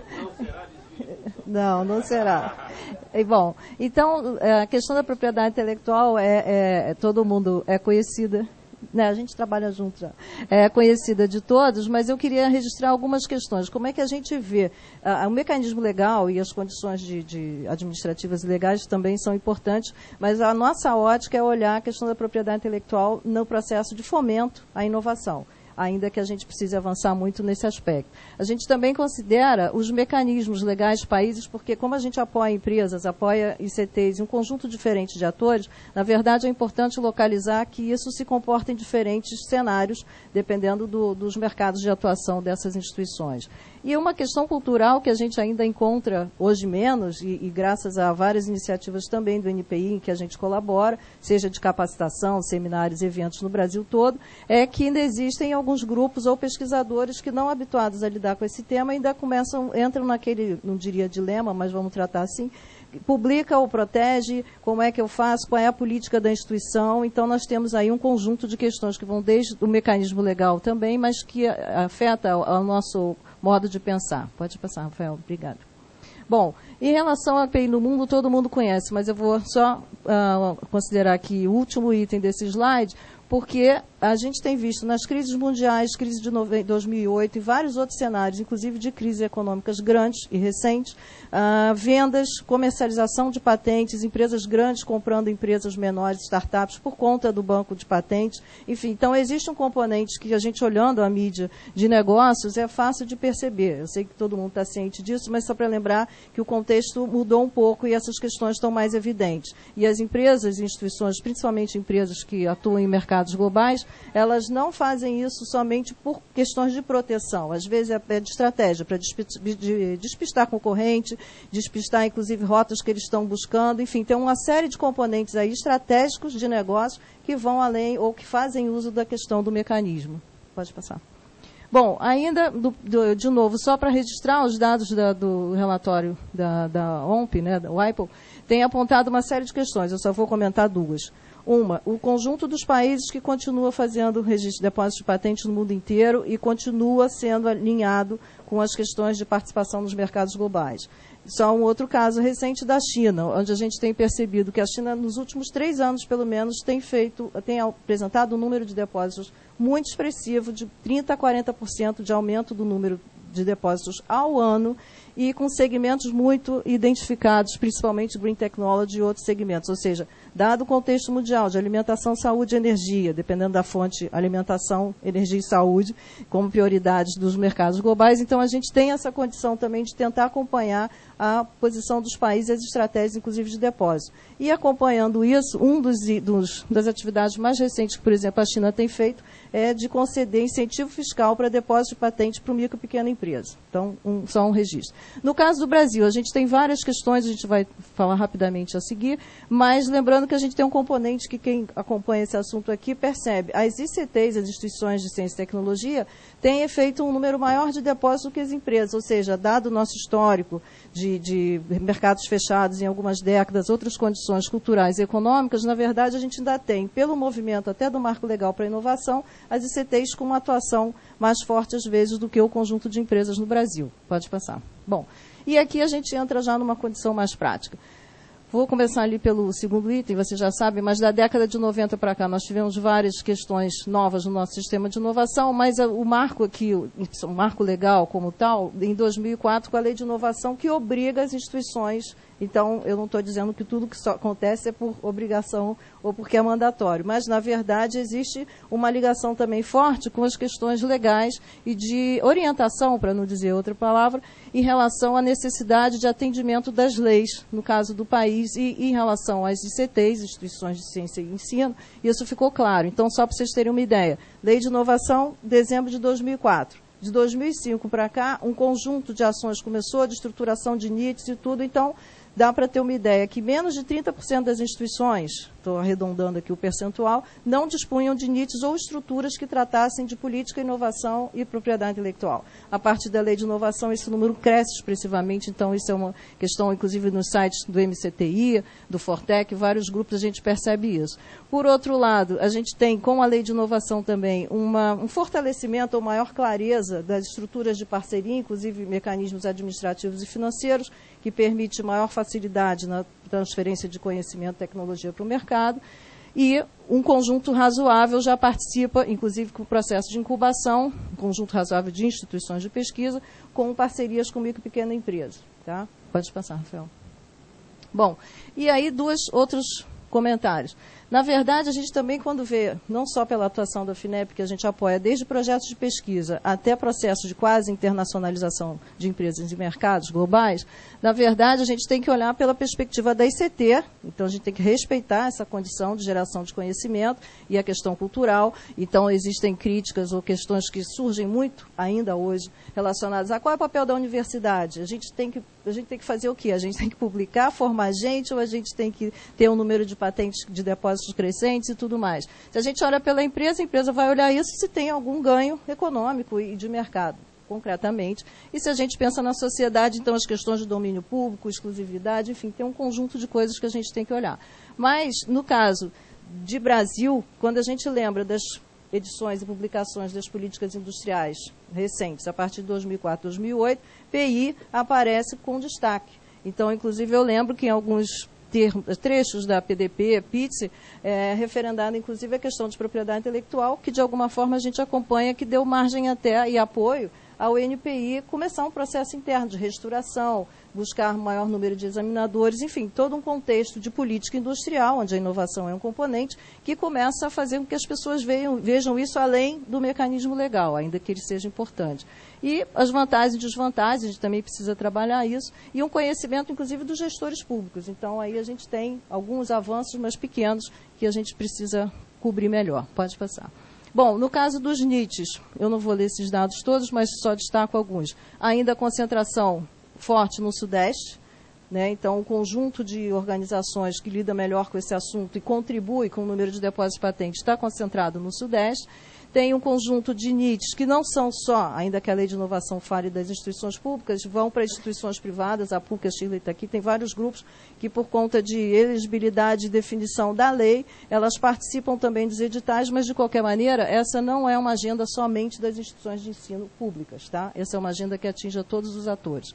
Não, não será. E, bom, então, a questão da propriedade intelectual, é, é todo mundo é conhecida, né, a gente trabalha junto já, é conhecida de todos, mas eu queria registrar algumas questões. Como é que a gente vê? Ah, o mecanismo legal e as condições de, de administrativas e legais também são importantes, mas a nossa ótica é olhar a questão da propriedade intelectual no processo de fomento à inovação, ainda que a gente precise avançar muito nesse aspecto. A gente também considera os mecanismos legais países, porque como a gente apoia empresas, apoia I C Ts e um conjunto diferente de atores, na verdade é importante localizar que isso se comporta em diferentes cenários, dependendo do, dos mercados de atuação dessas instituições. E uma questão cultural que a gente ainda encontra hoje menos, e, e graças a várias iniciativas também do N P I em que a gente colabora, seja de capacitação, seminários, eventos no Brasil todo, é que ainda existem alguns grupos ou pesquisadores que não habituados a lidar com esse tema ainda começam, entram naquele, não diria dilema, mas vamos tratar assim, publica ou protege, como é que eu faço, qual é a política da instituição. Então nós temos aí um conjunto de questões que vão desde o mecanismo legal também, mas que afeta o nosso modo de pensar. Pode passar, Rafael. Obrigado. Bom, em relação à A P I no mundo, todo mundo conhece, mas eu vou só uh, considerar aqui o último item desse slide, porque a gente tem visto nas crises mundiais, crise de dois mil e oito e vários outros cenários, inclusive de crises econômicas grandes e recentes, uh, vendas, comercialização de patentes, empresas grandes comprando empresas menores, startups, por conta do banco de patentes. Enfim, então existe um componente que a gente, olhando a mídia de negócios, é fácil de perceber. Eu sei que todo mundo está ciente disso, mas só para lembrar que o contexto mudou um pouco e essas questões estão mais evidentes. E as empresas e instituições, principalmente empresas que atuam em mercados globais, elas não fazem isso somente por questões de proteção. Às vezes é de estratégia, para despistar concorrente, despistar, inclusive, rotas que eles estão buscando. Enfim, tem uma série de componentes aí estratégicos de negócio que vão além ou que fazem uso da questão do mecanismo. Pode passar. Bom, ainda, do, do, de novo, só para registrar os dados da, do relatório da, da O M P, né, da W I P O, tem apontado uma série de questões. Eu só vou comentar duas. Uma, o conjunto dos países que continua fazendo registro de depósitos de patentes no mundo inteiro e continua sendo alinhado com as questões de participação nos mercados globais. Só um outro caso recente da China, onde a gente tem percebido que a China, nos últimos três anos, pelo menos, tem feito, tem apresentado um número de depósitos muito expressivo, de trinta a quarenta por cento de aumento do número de depósitos ao ano, e com segmentos muito identificados, principalmente Green Technology e outros segmentos. Ou seja, dado o contexto mundial de alimentação, saúde e energia, dependendo da fonte, alimentação, energia e saúde, como prioridades dos mercados globais, então a gente tem essa condição também de tentar acompanhar a posição dos países e as estratégias, inclusive, de depósito. E acompanhando isso, um dos, dos, das atividades mais recentes que, por exemplo, a China tem feito é de conceder incentivo fiscal para depósito de patente para o micro e pequena empresa. Então, um, só um registro. No caso do Brasil, a gente tem várias questões, a gente vai falar rapidamente a seguir, mas lembrando que a gente tem um componente que quem acompanha esse assunto aqui percebe. As I C Ts, as instituições de ciência e tecnologia, têm feito um número maior de depósitos do que as empresas, ou seja, dado o nosso histórico de, de mercados fechados em algumas décadas, outras condições culturais e econômicas, na verdade a gente ainda tem, pelo movimento até do marco legal para a inovação, as I C Ts com uma atuação mais forte às vezes do que o conjunto de empresas no Brasil. Pode passar. Bom, e aqui a gente entra já numa condição mais prática. Vou começar ali pelo segundo item, vocês já sabem, mas da década de noventa para cá nós tivemos várias questões novas no nosso sistema de inovação, mas a, o marco aqui, o, o marco legal como tal, em dois mil e quatro, com a lei de inovação, que obriga as instituições. Então, eu não estou dizendo que tudo que só acontece é por obrigação ou porque é mandatório, mas, na verdade, existe uma ligação também forte com as questões legais e de orientação, para não dizer outra palavra, em relação à necessidade de atendimento das leis, no caso do país, e em relação às I C Ts, Instituições de Ciência e Ensino, isso ficou claro. Então, só para vocês terem uma ideia, Lei de Inovação, dezembro de dois mil e quatro. De dois mil e cinco para cá, um conjunto de ações começou, de estruturação de N I Ts e tudo, então dá para ter uma ideia que menos de trinta por cento das instituições, estou arredondando aqui o percentual, não dispunham de N I Ts ou estruturas que tratassem de política, inovação e propriedade intelectual. A partir da lei de inovação, esse número cresce expressivamente, então isso é uma questão, inclusive, nos sites do M C T I, do Fortec, vários grupos a gente percebe isso. Por outro lado, a gente tem, com a lei de inovação também, uma, um fortalecimento ou maior clareza das estruturas de parceria, inclusive mecanismos administrativos e financeiros, que permite maior facilidade na transferência de conhecimento e tecnologia para o mercado, e um conjunto razoável já participa, inclusive com o processo de incubação, um conjunto razoável de instituições de pesquisa, com parcerias com micro e pequena empresa. Tá? Pode passar, Rafael. Bom, e aí dois outros comentários. Na verdade, a gente também, quando vê, não só pela atuação da FINEP, que a gente apoia desde projetos de pesquisa até processos de quase internacionalização de empresas e mercados globais, na verdade, a gente tem que olhar pela perspectiva da I C T, então a gente tem que respeitar essa condição de geração de conhecimento e a questão cultural. Então, existem críticas ou questões que surgem muito ainda hoje relacionadas a qual é o papel da universidade. A gente tem que, a gente tem que fazer o quê? A gente tem que publicar, formar gente, ou a gente tem que ter um número de patentes de depósitos crescentes e tudo mais. Se a gente olha pela empresa, a empresa vai olhar isso se tem algum ganho econômico e de mercado, concretamente. E se a gente pensa na sociedade, então as questões de domínio público, exclusividade, enfim, tem um conjunto de coisas que a gente tem que olhar. Mas, no caso de Brasil, quando a gente lembra das edições e publicações das políticas industriais recentes, a partir de dois mil e quatro, dois mil e oito, P I aparece com destaque. Então, inclusive, eu lembro que em alguns termos, trechos da P D P, P I T S, é, referendada, inclusive, a questão de propriedade intelectual, que, de alguma forma, a gente acompanha, que deu margem até e apoio ao N P I começar um processo interno de reestruturação, buscar maior número de examinadores, enfim, todo um contexto de política industrial, onde a inovação é um componente, que começa a fazer com que as pessoas vejam, vejam isso além do mecanismo legal, ainda que ele seja importante. E as vantagens e desvantagens, a gente também precisa trabalhar isso, e um conhecimento, inclusive, dos gestores públicos. Então, aí a gente tem alguns avanços, mas pequenos, que a gente precisa cobrir melhor. Pode passar. Bom, no caso dos N I Ts, eu não vou ler esses dados todos, mas só destaco alguns. Ainda a concentração forte no Sudeste, né? Então, um conjunto de organizações que lida melhor com esse assunto e contribui com o número de depósitos patentes está concentrado no Sudeste. Tem um conjunto de N I Ts que não são só, ainda que a lei de inovação fale das instituições públicas, vão para instituições privadas, a PUC, a Shirley está aqui, tem vários grupos que, por conta de elegibilidade e definição da lei, elas participam também dos editais, mas, de qualquer maneira, essa não é uma agenda somente das instituições de ensino públicas, tá? Essa é uma agenda que atinge a todos os atores.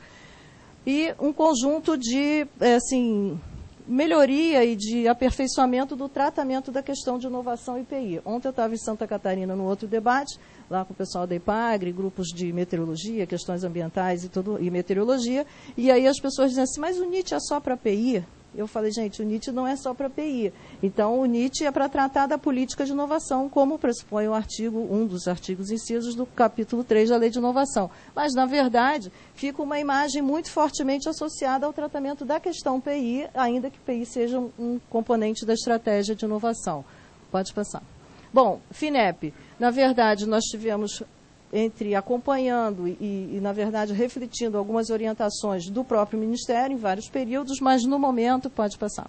E um conjunto de, assim, melhoria e de aperfeiçoamento do tratamento da questão de inovação e I P I. Ontem eu estava em Santa Catarina no outro debate, lá com o pessoal da IPAGRE, grupos de meteorologia, questões ambientais e, tudo, e meteorologia, e aí as pessoas dizem assim, mas o N I T é só para P I? Eu falei, gente, o N I T não é só para P I. Então, o N I T é para tratar da política de inovação, como pressupõe o artigo, um dos artigos incisos do capítulo três da Lei de Inovação. Mas, na verdade, fica uma imagem muito fortemente associada ao tratamento da questão P I, ainda que P I seja um, um componente da estratégia de inovação. Pode passar. Bom, FINEP. Na verdade, nós tivemos entre acompanhando e, e, na verdade, refletindo algumas orientações do próprio Ministério em vários períodos, mas no momento, pode passar.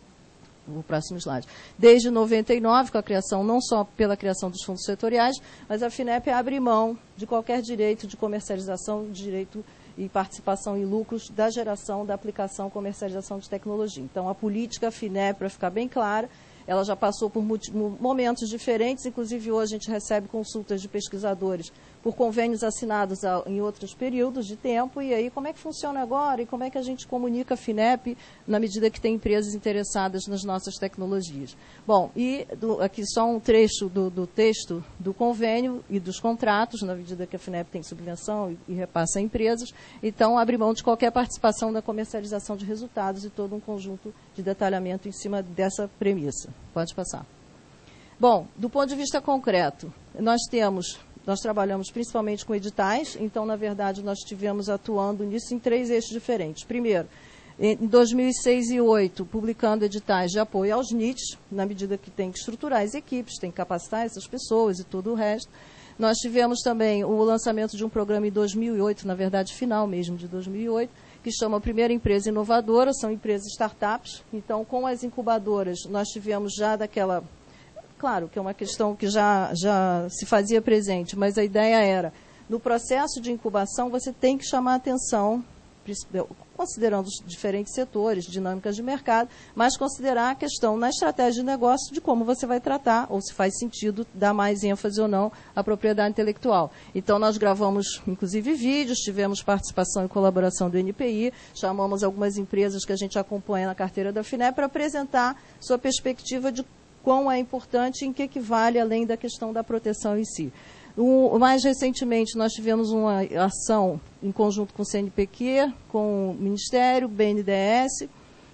O próximo slide. Desde noventa e nove, com a criação, não só pela criação dos fundos setoriais, mas a FINEP abre mão de qualquer direito de comercialização, de direito e participação em lucros da geração, da aplicação, comercialização de tecnologia. Então, a política FINEP, para ficar bem clara, ela já passou por momentos diferentes, inclusive hoje a gente recebe consultas de pesquisadores por convênios assinados em outros períodos de tempo, e aí como é que funciona agora e como é que a gente comunica a FINEP na medida que tem empresas interessadas nas nossas tecnologias. Bom, e do, aqui só um trecho do, do texto do convênio e dos contratos, na medida que a FINEP tem subvenção e, e repassa a empresas, então abre mão de qualquer participação na comercialização de resultados e todo um conjunto de detalhamento em cima dessa premissa. Pode passar. Bom, do ponto de vista concreto, nós temos, nós trabalhamos principalmente com editais, então, na verdade, nós estivemos atuando nisso em três eixos diferentes. Primeiro, em dois mil e seis e dois mil e oito, publicando editais de apoio aos N I Ts, na medida que tem que estruturar as equipes, tem que capacitar essas pessoas e todo o resto. Nós tivemos também o lançamento de um programa em dois mil e oito, na verdade, final mesmo de dois mil e oito, que chama a Primeira Empresa Inovadora, são empresas startups. Então, com as incubadoras, nós tivemos já daquela... Claro que é uma questão que já, já se fazia presente, mas a ideia era, no processo de incubação, você tem que chamar a atenção, considerando os diferentes setores, dinâmicas de mercado, mas considerar a questão na estratégia de negócio de como você vai tratar, ou se faz sentido dar mais ênfase ou não à propriedade intelectual. Então, nós gravamos, inclusive, vídeos, tivemos participação e colaboração do N P I, chamamos algumas empresas que a gente acompanha na carteira da FINEP para apresentar sua perspectiva de quão é importante e em que, que vale, além da questão da proteção em si. O, mais recentemente, nós tivemos uma ação em conjunto com o C N P Q, com o Ministério, B N D E S,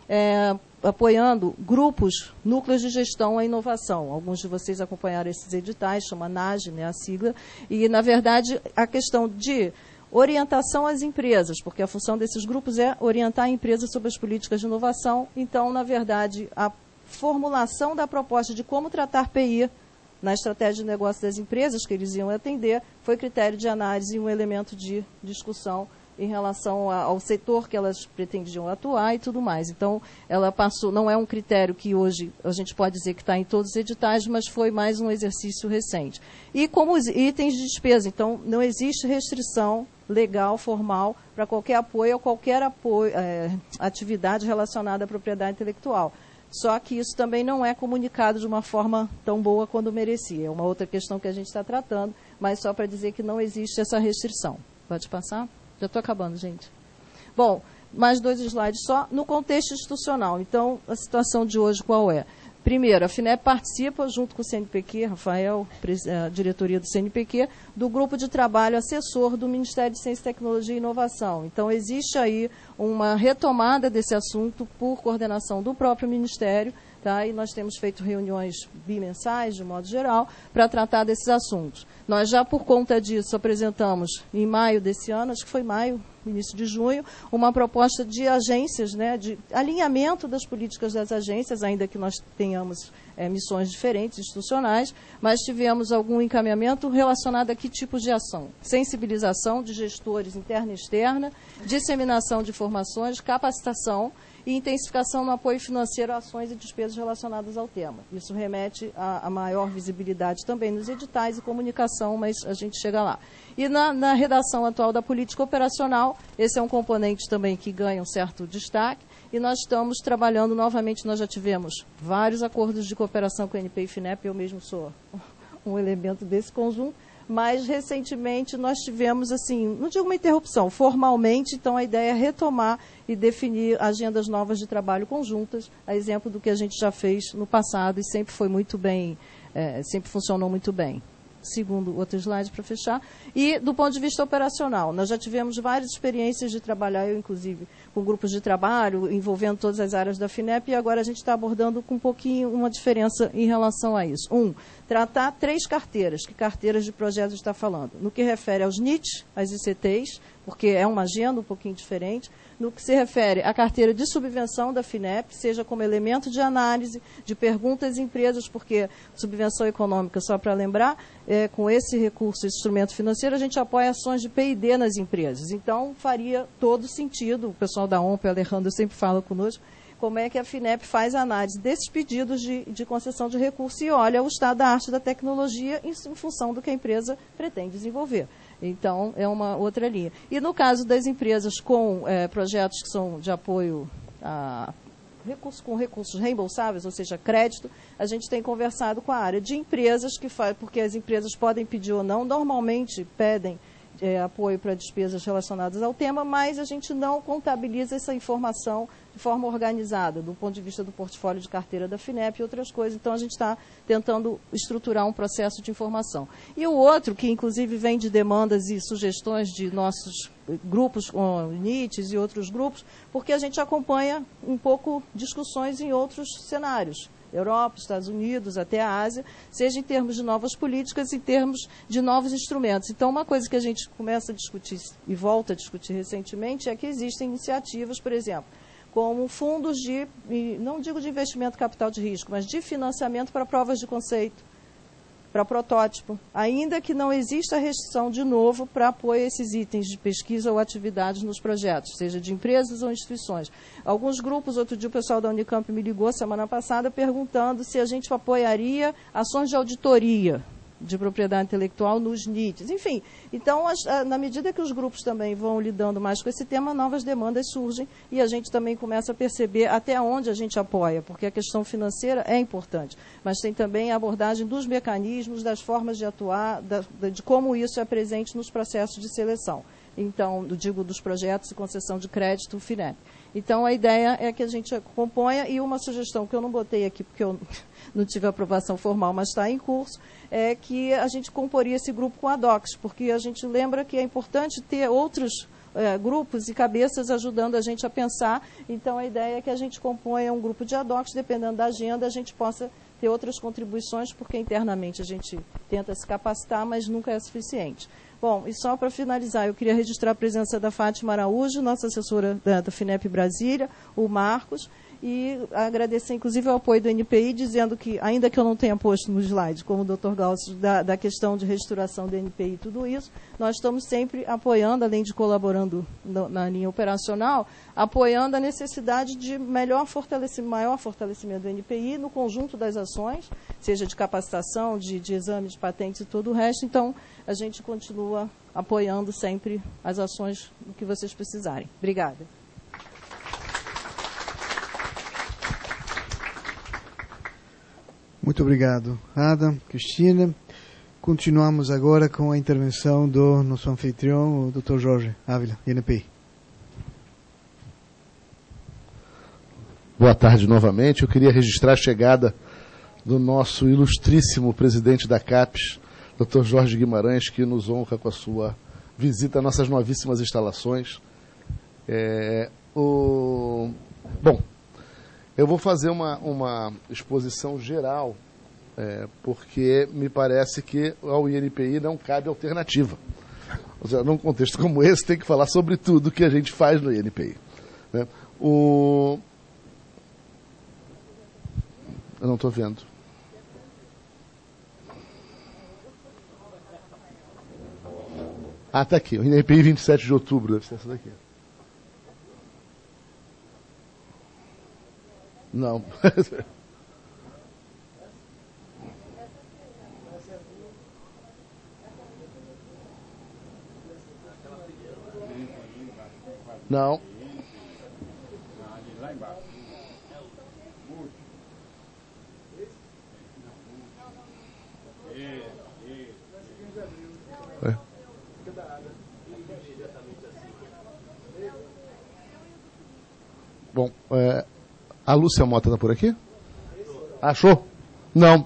é, apoiando grupos, núcleos de gestão à inovação. Alguns de vocês acompanharam esses editais, chama N A G, né, a sigla, e, na verdade, a questão de orientação às empresas, porque a função desses grupos é orientar a empresa sobre as políticas de inovação. Então, na verdade, a formulação da proposta de como tratar P I na estratégia de negócio das empresas que eles iam atender foi critério de análise e um elemento de discussão em relação a, ao setor que elas pretendiam atuar e tudo mais. Então, ela passou, não é um critério que hoje a gente pode dizer que está em todos os editais, mas foi mais um exercício recente. E como os itens de despesa, então, não existe restrição legal, formal, para qualquer apoio ou qualquer apoio, é, atividade relacionada à propriedade intelectual. Só que isso também não é comunicado de uma forma tão boa quanto merecia. É uma outra questão que a gente está tratando, mas só para dizer que não existe essa restrição. Pode passar? Já estou acabando, gente. Bom, mais dois slides só. No contexto institucional, então, a situação de hoje qual é? Primeiro, a FINEP participa, junto com o C N P Q, Rafael, a diretoria do C N P Q, do grupo de trabalho assessor do Ministério de Ciência, Tecnologia e Inovação. Então, existe aí uma retomada desse assunto por coordenação do próprio Ministério, tá? E nós temos feito reuniões bimensais, de modo geral, para tratar desses assuntos. Nós já, por conta disso, apresentamos, em maio desse ano, acho que foi maio, início de junho, uma proposta de agências, né, de alinhamento das políticas das agências, ainda que nós tenhamos é, missões diferentes, institucionais, mas tivemos algum encaminhamento relacionado a que tipos de ação? Sensibilização de gestores interna e externa, disseminação de informações, capacitação e intensificação no apoio financeiro a ações e despesas relacionadas ao tema. Isso remete a, a maior visibilidade também nos editais e comunicação, mas a gente chega lá. E na, na redação atual da política operacional, esse é um componente também que ganha um certo destaque, e nós estamos trabalhando novamente, nós já tivemos vários acordos de cooperação com a N P I e FINEP, eu mesmo sou um elemento desse conjunto, mas recentemente nós tivemos, assim, não digo uma interrupção, formalmente, então a ideia é retomar e definir agendas novas de trabalho conjuntas, a exemplo do que a gente já fez no passado e sempre foi muito bem, é, sempre funcionou muito bem. Segundo, outro slide para fechar. E do ponto de vista operacional, nós já tivemos várias experiências de trabalhar, eu inclusive, com grupos de trabalho, envolvendo todas as áreas da FINEP, e agora a gente está abordando com um pouquinho uma diferença em relação a isso. Um, tratar três carteiras. Que carteiras de projetos está falando? No que refere aos N I Ts, às I C Ts, porque é uma agenda um pouquinho diferente, no que se refere à carteira de subvenção da FINEP, seja como elemento de análise, de perguntas em empresas, porque subvenção econômica, só para lembrar, é, com esse recurso, esse instrumento financeiro, a gente apoia ações de P e D nas empresas. Então, faria todo sentido, o pessoal da O M P, o Alejandro sempre fala conosco, como é que a FINEP faz a análise desses pedidos de, de concessão de recurso e olha o estado da arte da tecnologia em, em função do que a empresa pretende desenvolver. Então, é uma outra linha. E no caso das empresas com é, projetos que são de apoio a recursos, com recursos reembolsáveis, ou seja, crédito, a gente tem conversado com a área de empresas, que faz, porque as empresas podem pedir ou não, normalmente pedem é, apoio para despesas relacionadas ao tema, mas a gente não contabiliza essa informação de forma organizada, do ponto de vista do portfólio de carteira da FINEP e outras coisas. Então, a gente está tentando estruturar um processo de informação. E o outro, que inclusive vem de demandas e sugestões de nossos grupos, com N I Ts e outros grupos, porque a gente acompanha um pouco discussões em outros cenários. Europa, Estados Unidos, até a Ásia, seja em termos de novas políticas, em termos de novos instrumentos. Então, uma coisa que a gente começa a discutir e volta a discutir recentemente é que existem iniciativas, por exemplo, como fundos de, não digo de investimento capital de risco, mas de financiamento para provas de conceito, para protótipo, ainda que não exista restrição, de novo, para apoio a esses itens de pesquisa ou atividades nos projetos, seja de empresas ou instituições. Alguns grupos, outro dia o pessoal da Unicamp me ligou semana passada perguntando se a gente apoiaria ações de auditoria de propriedade intelectual nos N I Ts. Enfim, então, as, a, na medida que os grupos também vão lidando mais com esse tema, novas demandas surgem e a gente também começa a perceber até onde a gente apoia, porque a questão financeira é importante, mas tem também a abordagem dos mecanismos, das formas de atuar, da, de como isso é presente nos processos de seleção. Então, eu digo dos projetos de concessão de crédito, FINEP. Então, a ideia é que a gente acompanha, e uma sugestão que eu não botei aqui, porque eu não tive aprovação formal, mas está em curso, é que a gente comporia esse grupo com a DOCS, porque a gente lembra que é importante ter outros é, grupos e cabeças ajudando a gente a pensar. Então, a ideia é que a gente componha um grupo de adocs, dependendo da agenda, a gente possa ter outras contribuições, porque internamente a gente tenta se capacitar, mas nunca é suficiente. Bom, e só para finalizar, eu queria registrar a presença da Fátima Araújo, nossa assessora da, da FINEP Brasília, o Marcos, e agradecer, inclusive, o apoio do N P I, dizendo que, ainda que eu não tenha posto no slide, como o doutor Glaucio, da, da questão de reestruturação do N P I e tudo isso, nós estamos sempre apoiando, além de colaborando no, na linha operacional, apoiando a necessidade de melhor fortalecimento, maior fortalecimento do N P I no conjunto das ações, seja de capacitação, de, de exame de patentes e todo o resto. Então, a gente continua apoiando sempre as ações do que vocês precisarem. Obrigada. Muito obrigado, Adam, Cristina. Continuamos agora com a intervenção do nosso anfitrião, o doutor Jorge Ávila, N P I. Boa tarde novamente. Eu queria registrar a chegada do nosso ilustríssimo presidente da CAPES, doutor Jorge Guimarães, que nos honra com a sua visita a nossas novíssimas instalações. É, o... Bom, eu vou fazer uma, uma exposição geral, é, porque me parece que ao I N P I não cabe alternativa. Ou seja, num contexto como esse, tem que falar sobre tudo que a gente faz no I N P I. Né? O... Eu não estou vendo. Ah, está aqui. O I N P I vinte e sete de outubro, deve ser essa daqui. Não. Não. É. Bom, é, a Lúcia Mota está por aqui? Achou? Não.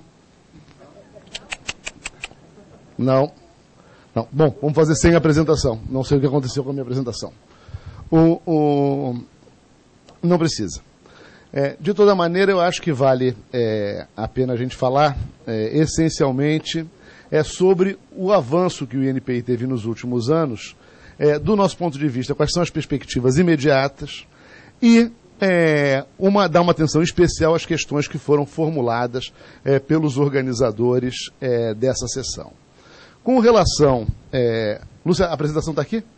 Não. Não. Bom, vamos fazer sem apresentação. Não sei o que aconteceu com a minha apresentação. O, o... Não precisa. É, de toda maneira, eu acho que vale é, a pena a gente falar, é, essencialmente, é sobre o avanço que o I N P I teve nos últimos anos é, do nosso ponto de vista, quais são as perspectivas imediatas e é, uma, dar uma atenção especial às questões que foram formuladas é, pelos organizadores é, dessa sessão. Com relação... É, Lúcia, a apresentação está aqui?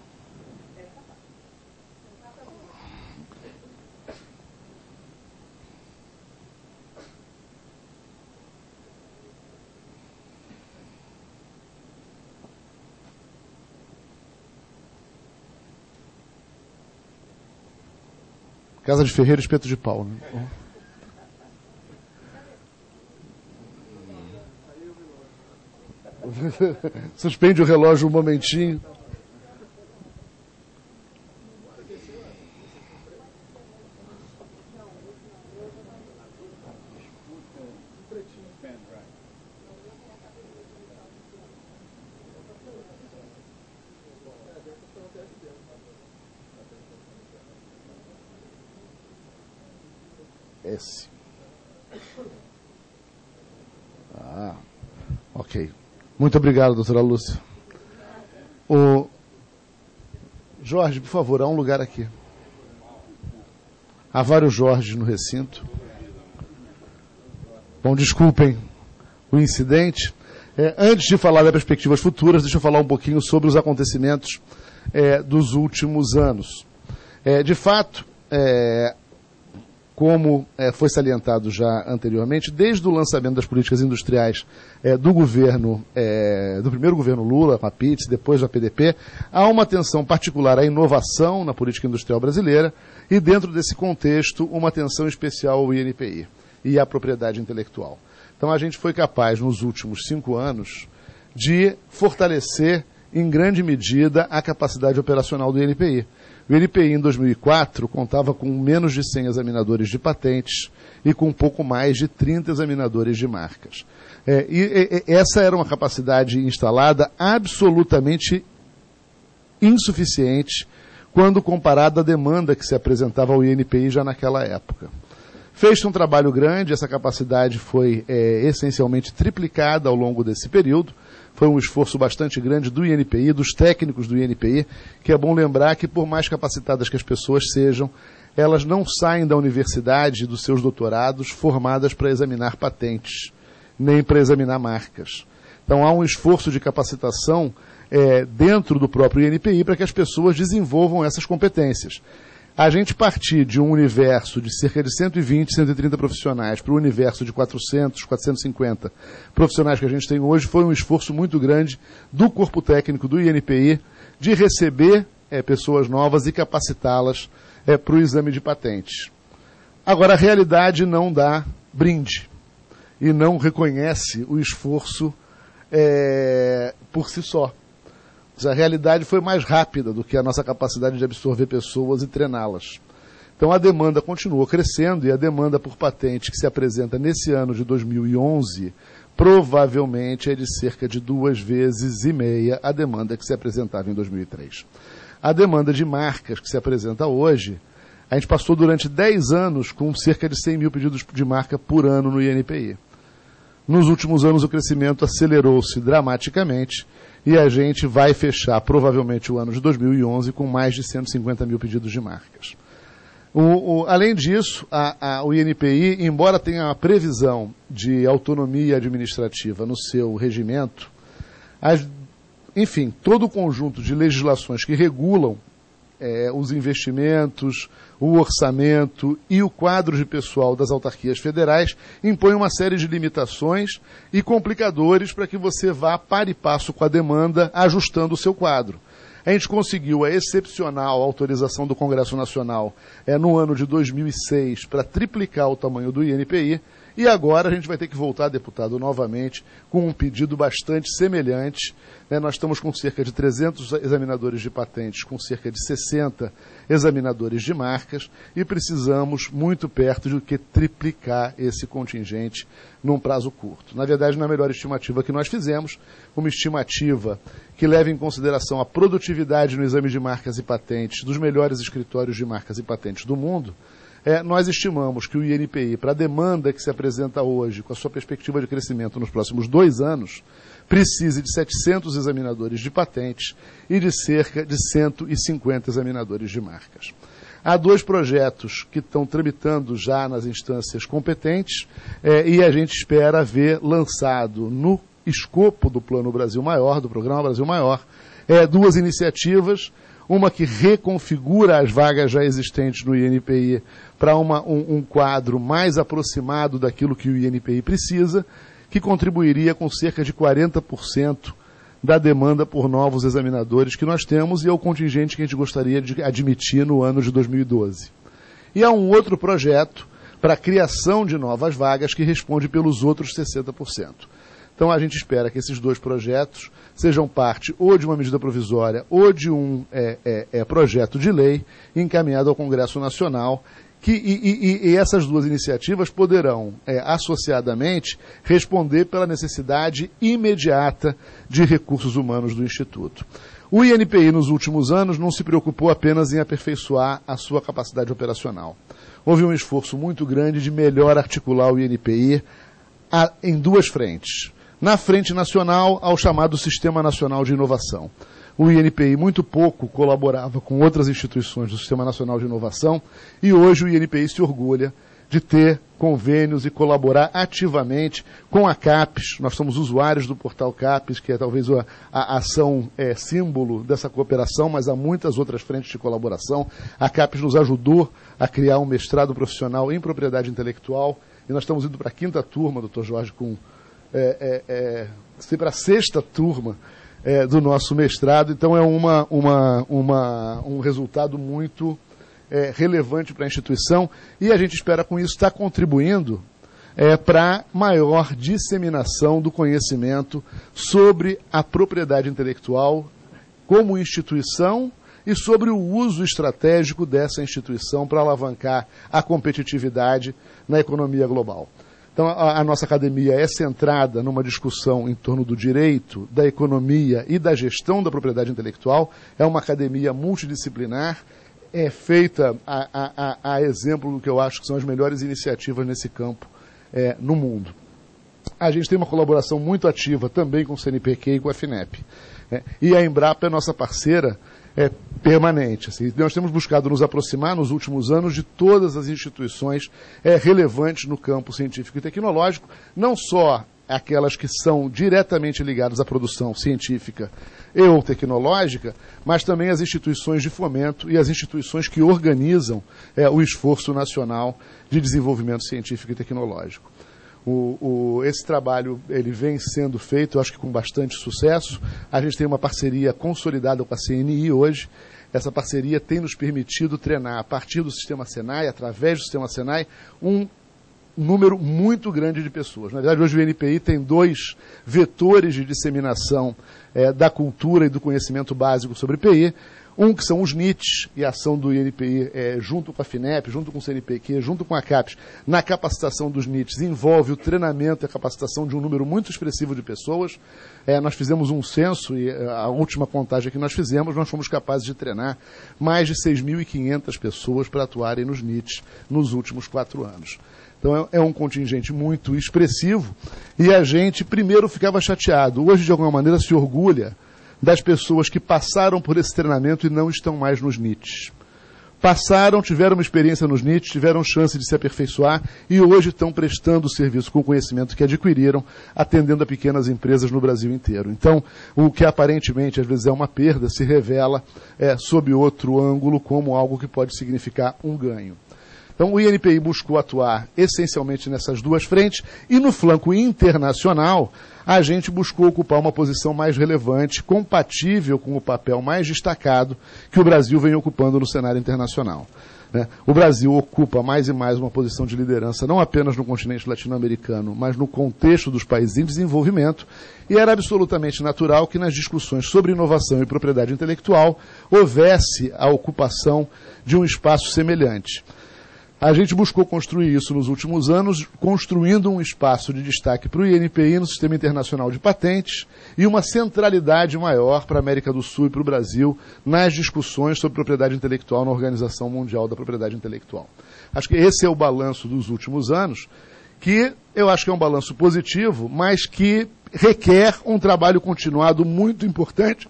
Casa de Ferreiro, espeto de pau. Né? Suspende o relógio um momentinho. S. Ah, ok. Muito obrigado, doutora Lúcia. O Jorge, por favor, há um lugar aqui. Há vários Jorges no recinto. Bom, desculpem o incidente. É, antes de falar das perspectivas futuras, deixa eu falar um pouquinho sobre os acontecimentos é, dos últimos anos. É, de fato, é, como é, foi salientado já anteriormente, desde o lançamento das políticas industriais é, do governo, é, do primeiro governo Lula, com a P I T S, depois da P D P, há uma atenção particular à inovação na política industrial brasileira e, dentro desse contexto, uma atenção especial ao I N P I e à propriedade intelectual. Então, a gente foi capaz, nos últimos cinco anos, de fortalecer, em grande medida, a capacidade operacional do I N P I. O I N P I, em dois mil e quatro, contava com menos de cem examinadores de patentes e com um pouco mais de trinta examinadores de marcas. É, e, e essa era uma capacidade instalada absolutamente insuficiente quando comparada à demanda que se apresentava ao I N P I já naquela época. Fez-se um trabalho grande, essa capacidade foi é, essencialmente triplicada ao longo desse período. Foi um esforço bastante grande do I N P I, dos técnicos do I N P I, que é bom lembrar que, por mais capacitadas que as pessoas sejam, elas não saem da universidade, dos seus doutorados, formadas para examinar patentes, nem para examinar marcas. Então, há um esforço de capacitação é, dentro do próprio I N P I para que as pessoas desenvolvam essas competências. A gente partir de um universo de cerca de cento e vinte, cento e trinta profissionais para o universo de quatrocentos, quatrocentos e cinquenta profissionais que a gente tem hoje foi um esforço muito grande do corpo técnico do I N P I de receber é, pessoas novas e capacitá-las é, para o exame de patentes. Agora, a realidade não dá brinde e não reconhece o esforço é, por si só. A realidade foi mais rápida do que a nossa capacidade de absorver pessoas e treiná-las. Então a demanda continuou crescendo e a demanda por patente que se apresenta nesse ano de dois mil e onze provavelmente é de cerca de duas vezes e meia a demanda que se apresentava em dois mil e três. A demanda de marcas que se apresenta hoje, a gente passou durante dez anos com cerca de cem mil pedidos de marca por ano no I N P I. Nos últimos anos o crescimento acelerou-se dramaticamente e a gente vai fechar provavelmente o ano de dois mil e onze com mais de cento e cinquenta mil pedidos de marcas. O, o, além disso, a, a, o I N P I, embora tenha uma previsão de autonomia administrativa no seu regimento, as, enfim, todo o conjunto de legislações que regulam é, os investimentos, o orçamento e o quadro de pessoal das autarquias federais impõe uma série de limitações e complicadores para que você vá par e passo com a demanda, ajustando o seu quadro. A gente conseguiu a excepcional autorização do Congresso Nacional é, no ano de dois mil e seis para triplicar o tamanho do I N P I e agora a gente vai ter que voltar, deputado, novamente com um pedido bastante semelhante. Né? Nós estamos com cerca de trezentos examinadores de patentes, com cerca de sessenta examinadores de marcas e precisamos muito perto do que triplicar esse contingente num prazo curto. Na verdade, na melhor estimativa que nós fizemos, uma estimativa que leva em consideração a produtividade no exame de marcas e patentes dos melhores escritórios de marcas e patentes do mundo, É, nós estimamos que o I N P I, para a demanda que se apresenta hoje, com a sua perspectiva de crescimento nos próximos dois anos, precise de setecentos examinadores de patentes e de cerca de cento e cinquenta examinadores de marcas. Há dois projetos que estão tramitando já nas instâncias competentes é, e a gente espera ver lançado no escopo do Plano Brasil Maior, do Programa Brasil Maior, é, duas iniciativas, uma que reconfigura as vagas já existentes no I N P I para um, um quadro mais aproximado daquilo que o I N P I precisa, que contribuiria com cerca de quarenta por cento da demanda por novos examinadores que nós temos e é o contingente que a gente gostaria de admitir no ano de dois mil e doze. E há um outro projeto para a criação de novas vagas que responde pelos outros sessenta por cento. Então a gente espera que esses dois projetos sejam parte ou de uma medida provisória ou de um é, é, é, projeto de lei encaminhado ao Congresso Nacional, que, e, e, e essas duas iniciativas poderão, é, associadamente, responder pela necessidade imediata de recursos humanos do Instituto. O I N P I, nos últimos anos, não se preocupou apenas em aperfeiçoar a sua capacidade operacional. Houve um esforço muito grande de melhor articular o I N P I a, em duas frentes. Na frente nacional, ao chamado Sistema Nacional de Inovação. O I N P I muito pouco colaborava com outras instituições do Sistema Nacional de Inovação e hoje o I N P I se orgulha de ter convênios e colaborar ativamente com a CAPES. Nós somos usuários do portal CAPES, que é talvez a, a ação é, símbolo dessa cooperação, mas há muitas outras frentes de colaboração. A CAPES nos ajudou a criar um mestrado profissional em propriedade intelectual e nós estamos indo para a quinta turma, doutor Jorge, com É, é, é, para a sexta turma é, do nosso mestrado, então é uma, uma, uma, um resultado muito é, relevante para a instituição e a gente espera com isso estar contribuindo é, para maior disseminação do conhecimento sobre a propriedade intelectual como instituição e sobre o uso estratégico dessa instituição para alavancar a competitividade na economia global. Então, a, a nossa academia é centrada numa discussão em torno do direito, da economia e da gestão da propriedade intelectual. É uma academia multidisciplinar, é feita a, a, a exemplo do que eu acho que são as melhores iniciativas nesse campo é, no mundo. A gente tem uma colaboração muito ativa também com o C N P Q e com a FINEP. É, e a Embrapa é nossa parceira é, permanente. Assim. Nós temos buscado nos aproximar nos últimos anos de todas as instituições é, relevantes no campo científico e tecnológico, não só aquelas que são diretamente ligadas à produção científica e ou tecnológica, mas também as instituições de fomento e as instituições que organizam é, o esforço nacional de desenvolvimento científico e tecnológico. O, o, esse trabalho ele vem sendo feito, eu acho que com bastante sucesso. A gente tem uma parceria consolidada com a C N I hoje. Essa parceria tem nos permitido treinar, a partir do Sistema Senai, através do Sistema Senai, um número muito grande de pessoas. Na verdade, hoje o I N P I tem dois vetores de disseminação é, da cultura e do conhecimento básico sobre P I. Um que são os N I Ts e a ação do I N P I é, junto com a FINEP, junto com o C N P Q, junto com a CAPES, na capacitação dos N I Ts, envolve o treinamento e a capacitação de um número muito expressivo de pessoas. É, nós fizemos um censo e a última contagem que nós fizemos, nós fomos capazes de treinar mais de seis mil e quinhentas pessoas para atuarem nos N I Ts nos últimos quatro anos. Então é, é um contingente muito expressivo e a gente primeiro ficava chateado. Hoje, de alguma maneira, se orgulha das pessoas que passaram por esse treinamento e não estão mais nos N I Ts. Passaram, tiveram uma experiência nos N I Ts, tiveram chance de se aperfeiçoar e hoje estão prestando o serviço com o conhecimento que adquiriram, atendendo a pequenas empresas no Brasil inteiro. Então, o que aparentemente às vezes é uma perda, se revela é, sob outro ângulo como algo que pode significar um ganho. Então, o I N P I buscou atuar essencialmente nessas duas frentes e no flanco internacional, a gente buscou ocupar uma posição mais relevante, compatível com o papel mais destacado que o Brasil vem ocupando no cenário internacional. Né? O Brasil ocupa mais e mais uma posição de liderança, não apenas no continente latino-americano, mas no contexto dos países em desenvolvimento, e era absolutamente natural que nas discussões sobre inovação e propriedade intelectual houvesse a ocupação de um espaço semelhante. A gente buscou construir isso nos últimos anos, construindo um espaço de destaque para o I N P I no Sistema Internacional de Patentes e uma centralidade maior para a América do Sul e para o Brasil nas discussões sobre propriedade intelectual na Organização Mundial da Propriedade Intelectual. Acho que esse é o balanço dos últimos anos, que eu acho que é um balanço positivo, mas que requer um trabalho continuado muito importante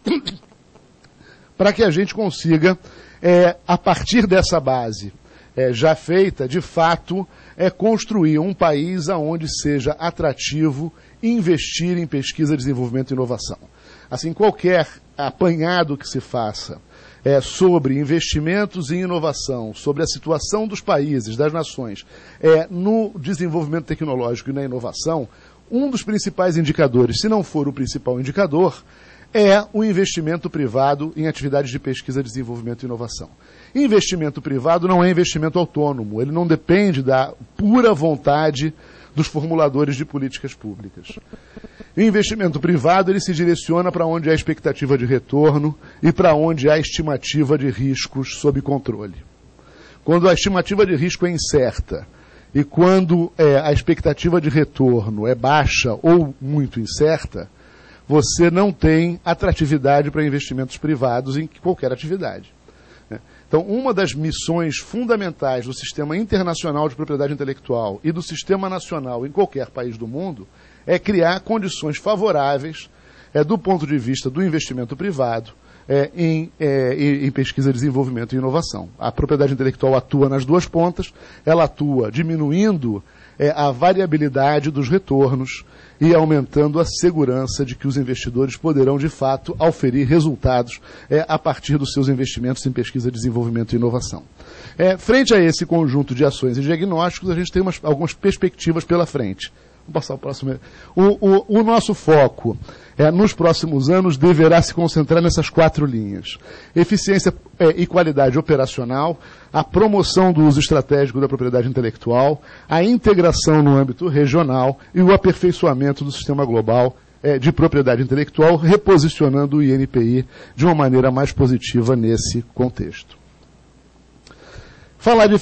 para que a gente consiga, é, a partir dessa base é, já feita, de fato, é, construir um país onde seja atrativo investir em pesquisa, desenvolvimento e inovação. Assim, qualquer apanhado que se faça é, sobre investimentos em inovação, sobre a situação dos países, das nações, é, no desenvolvimento tecnológico e na inovação, um dos principais indicadores, se não for o principal indicador, é o investimento privado em atividades de pesquisa, desenvolvimento e inovação. Investimento privado não é investimento autônomo, ele não depende da pura vontade dos formuladores de políticas públicas. O investimento privado ele se direciona para onde há expectativa de retorno e para onde há estimativa de riscos sob controle. Quando a estimativa de risco é incerta e quando é, a expectativa de retorno é baixa ou muito incerta, você não tem atratividade para investimentos privados em qualquer atividade. Então, uma das missões fundamentais do sistema internacional de propriedade intelectual e do sistema nacional em qualquer país do mundo é criar condições favoráveis, é, do ponto de vista do investimento privado, é, em, é, em pesquisa, desenvolvimento e inovação. A propriedade intelectual atua nas duas pontas, ela atua diminuindo é, a variabilidade dos retornos e aumentando a segurança de que os investidores poderão, de fato, auferir resultados é, a partir dos seus investimentos em pesquisa, desenvolvimento e inovação. É, frente a esse conjunto de ações e diagnósticos, a gente tem umas, algumas perspectivas pela frente. Vamos passar o próximo. O, o, o nosso foco é, nos próximos anos deverá se concentrar nessas quatro linhas. Eficiência é, e qualidade operacional, a promoção do uso estratégico da propriedade intelectual, a integração no âmbito regional e o aperfeiçoamento do sistema global é, de propriedade intelectual, reposicionando o I N P I de uma maneira mais positiva nesse contexto. Falar de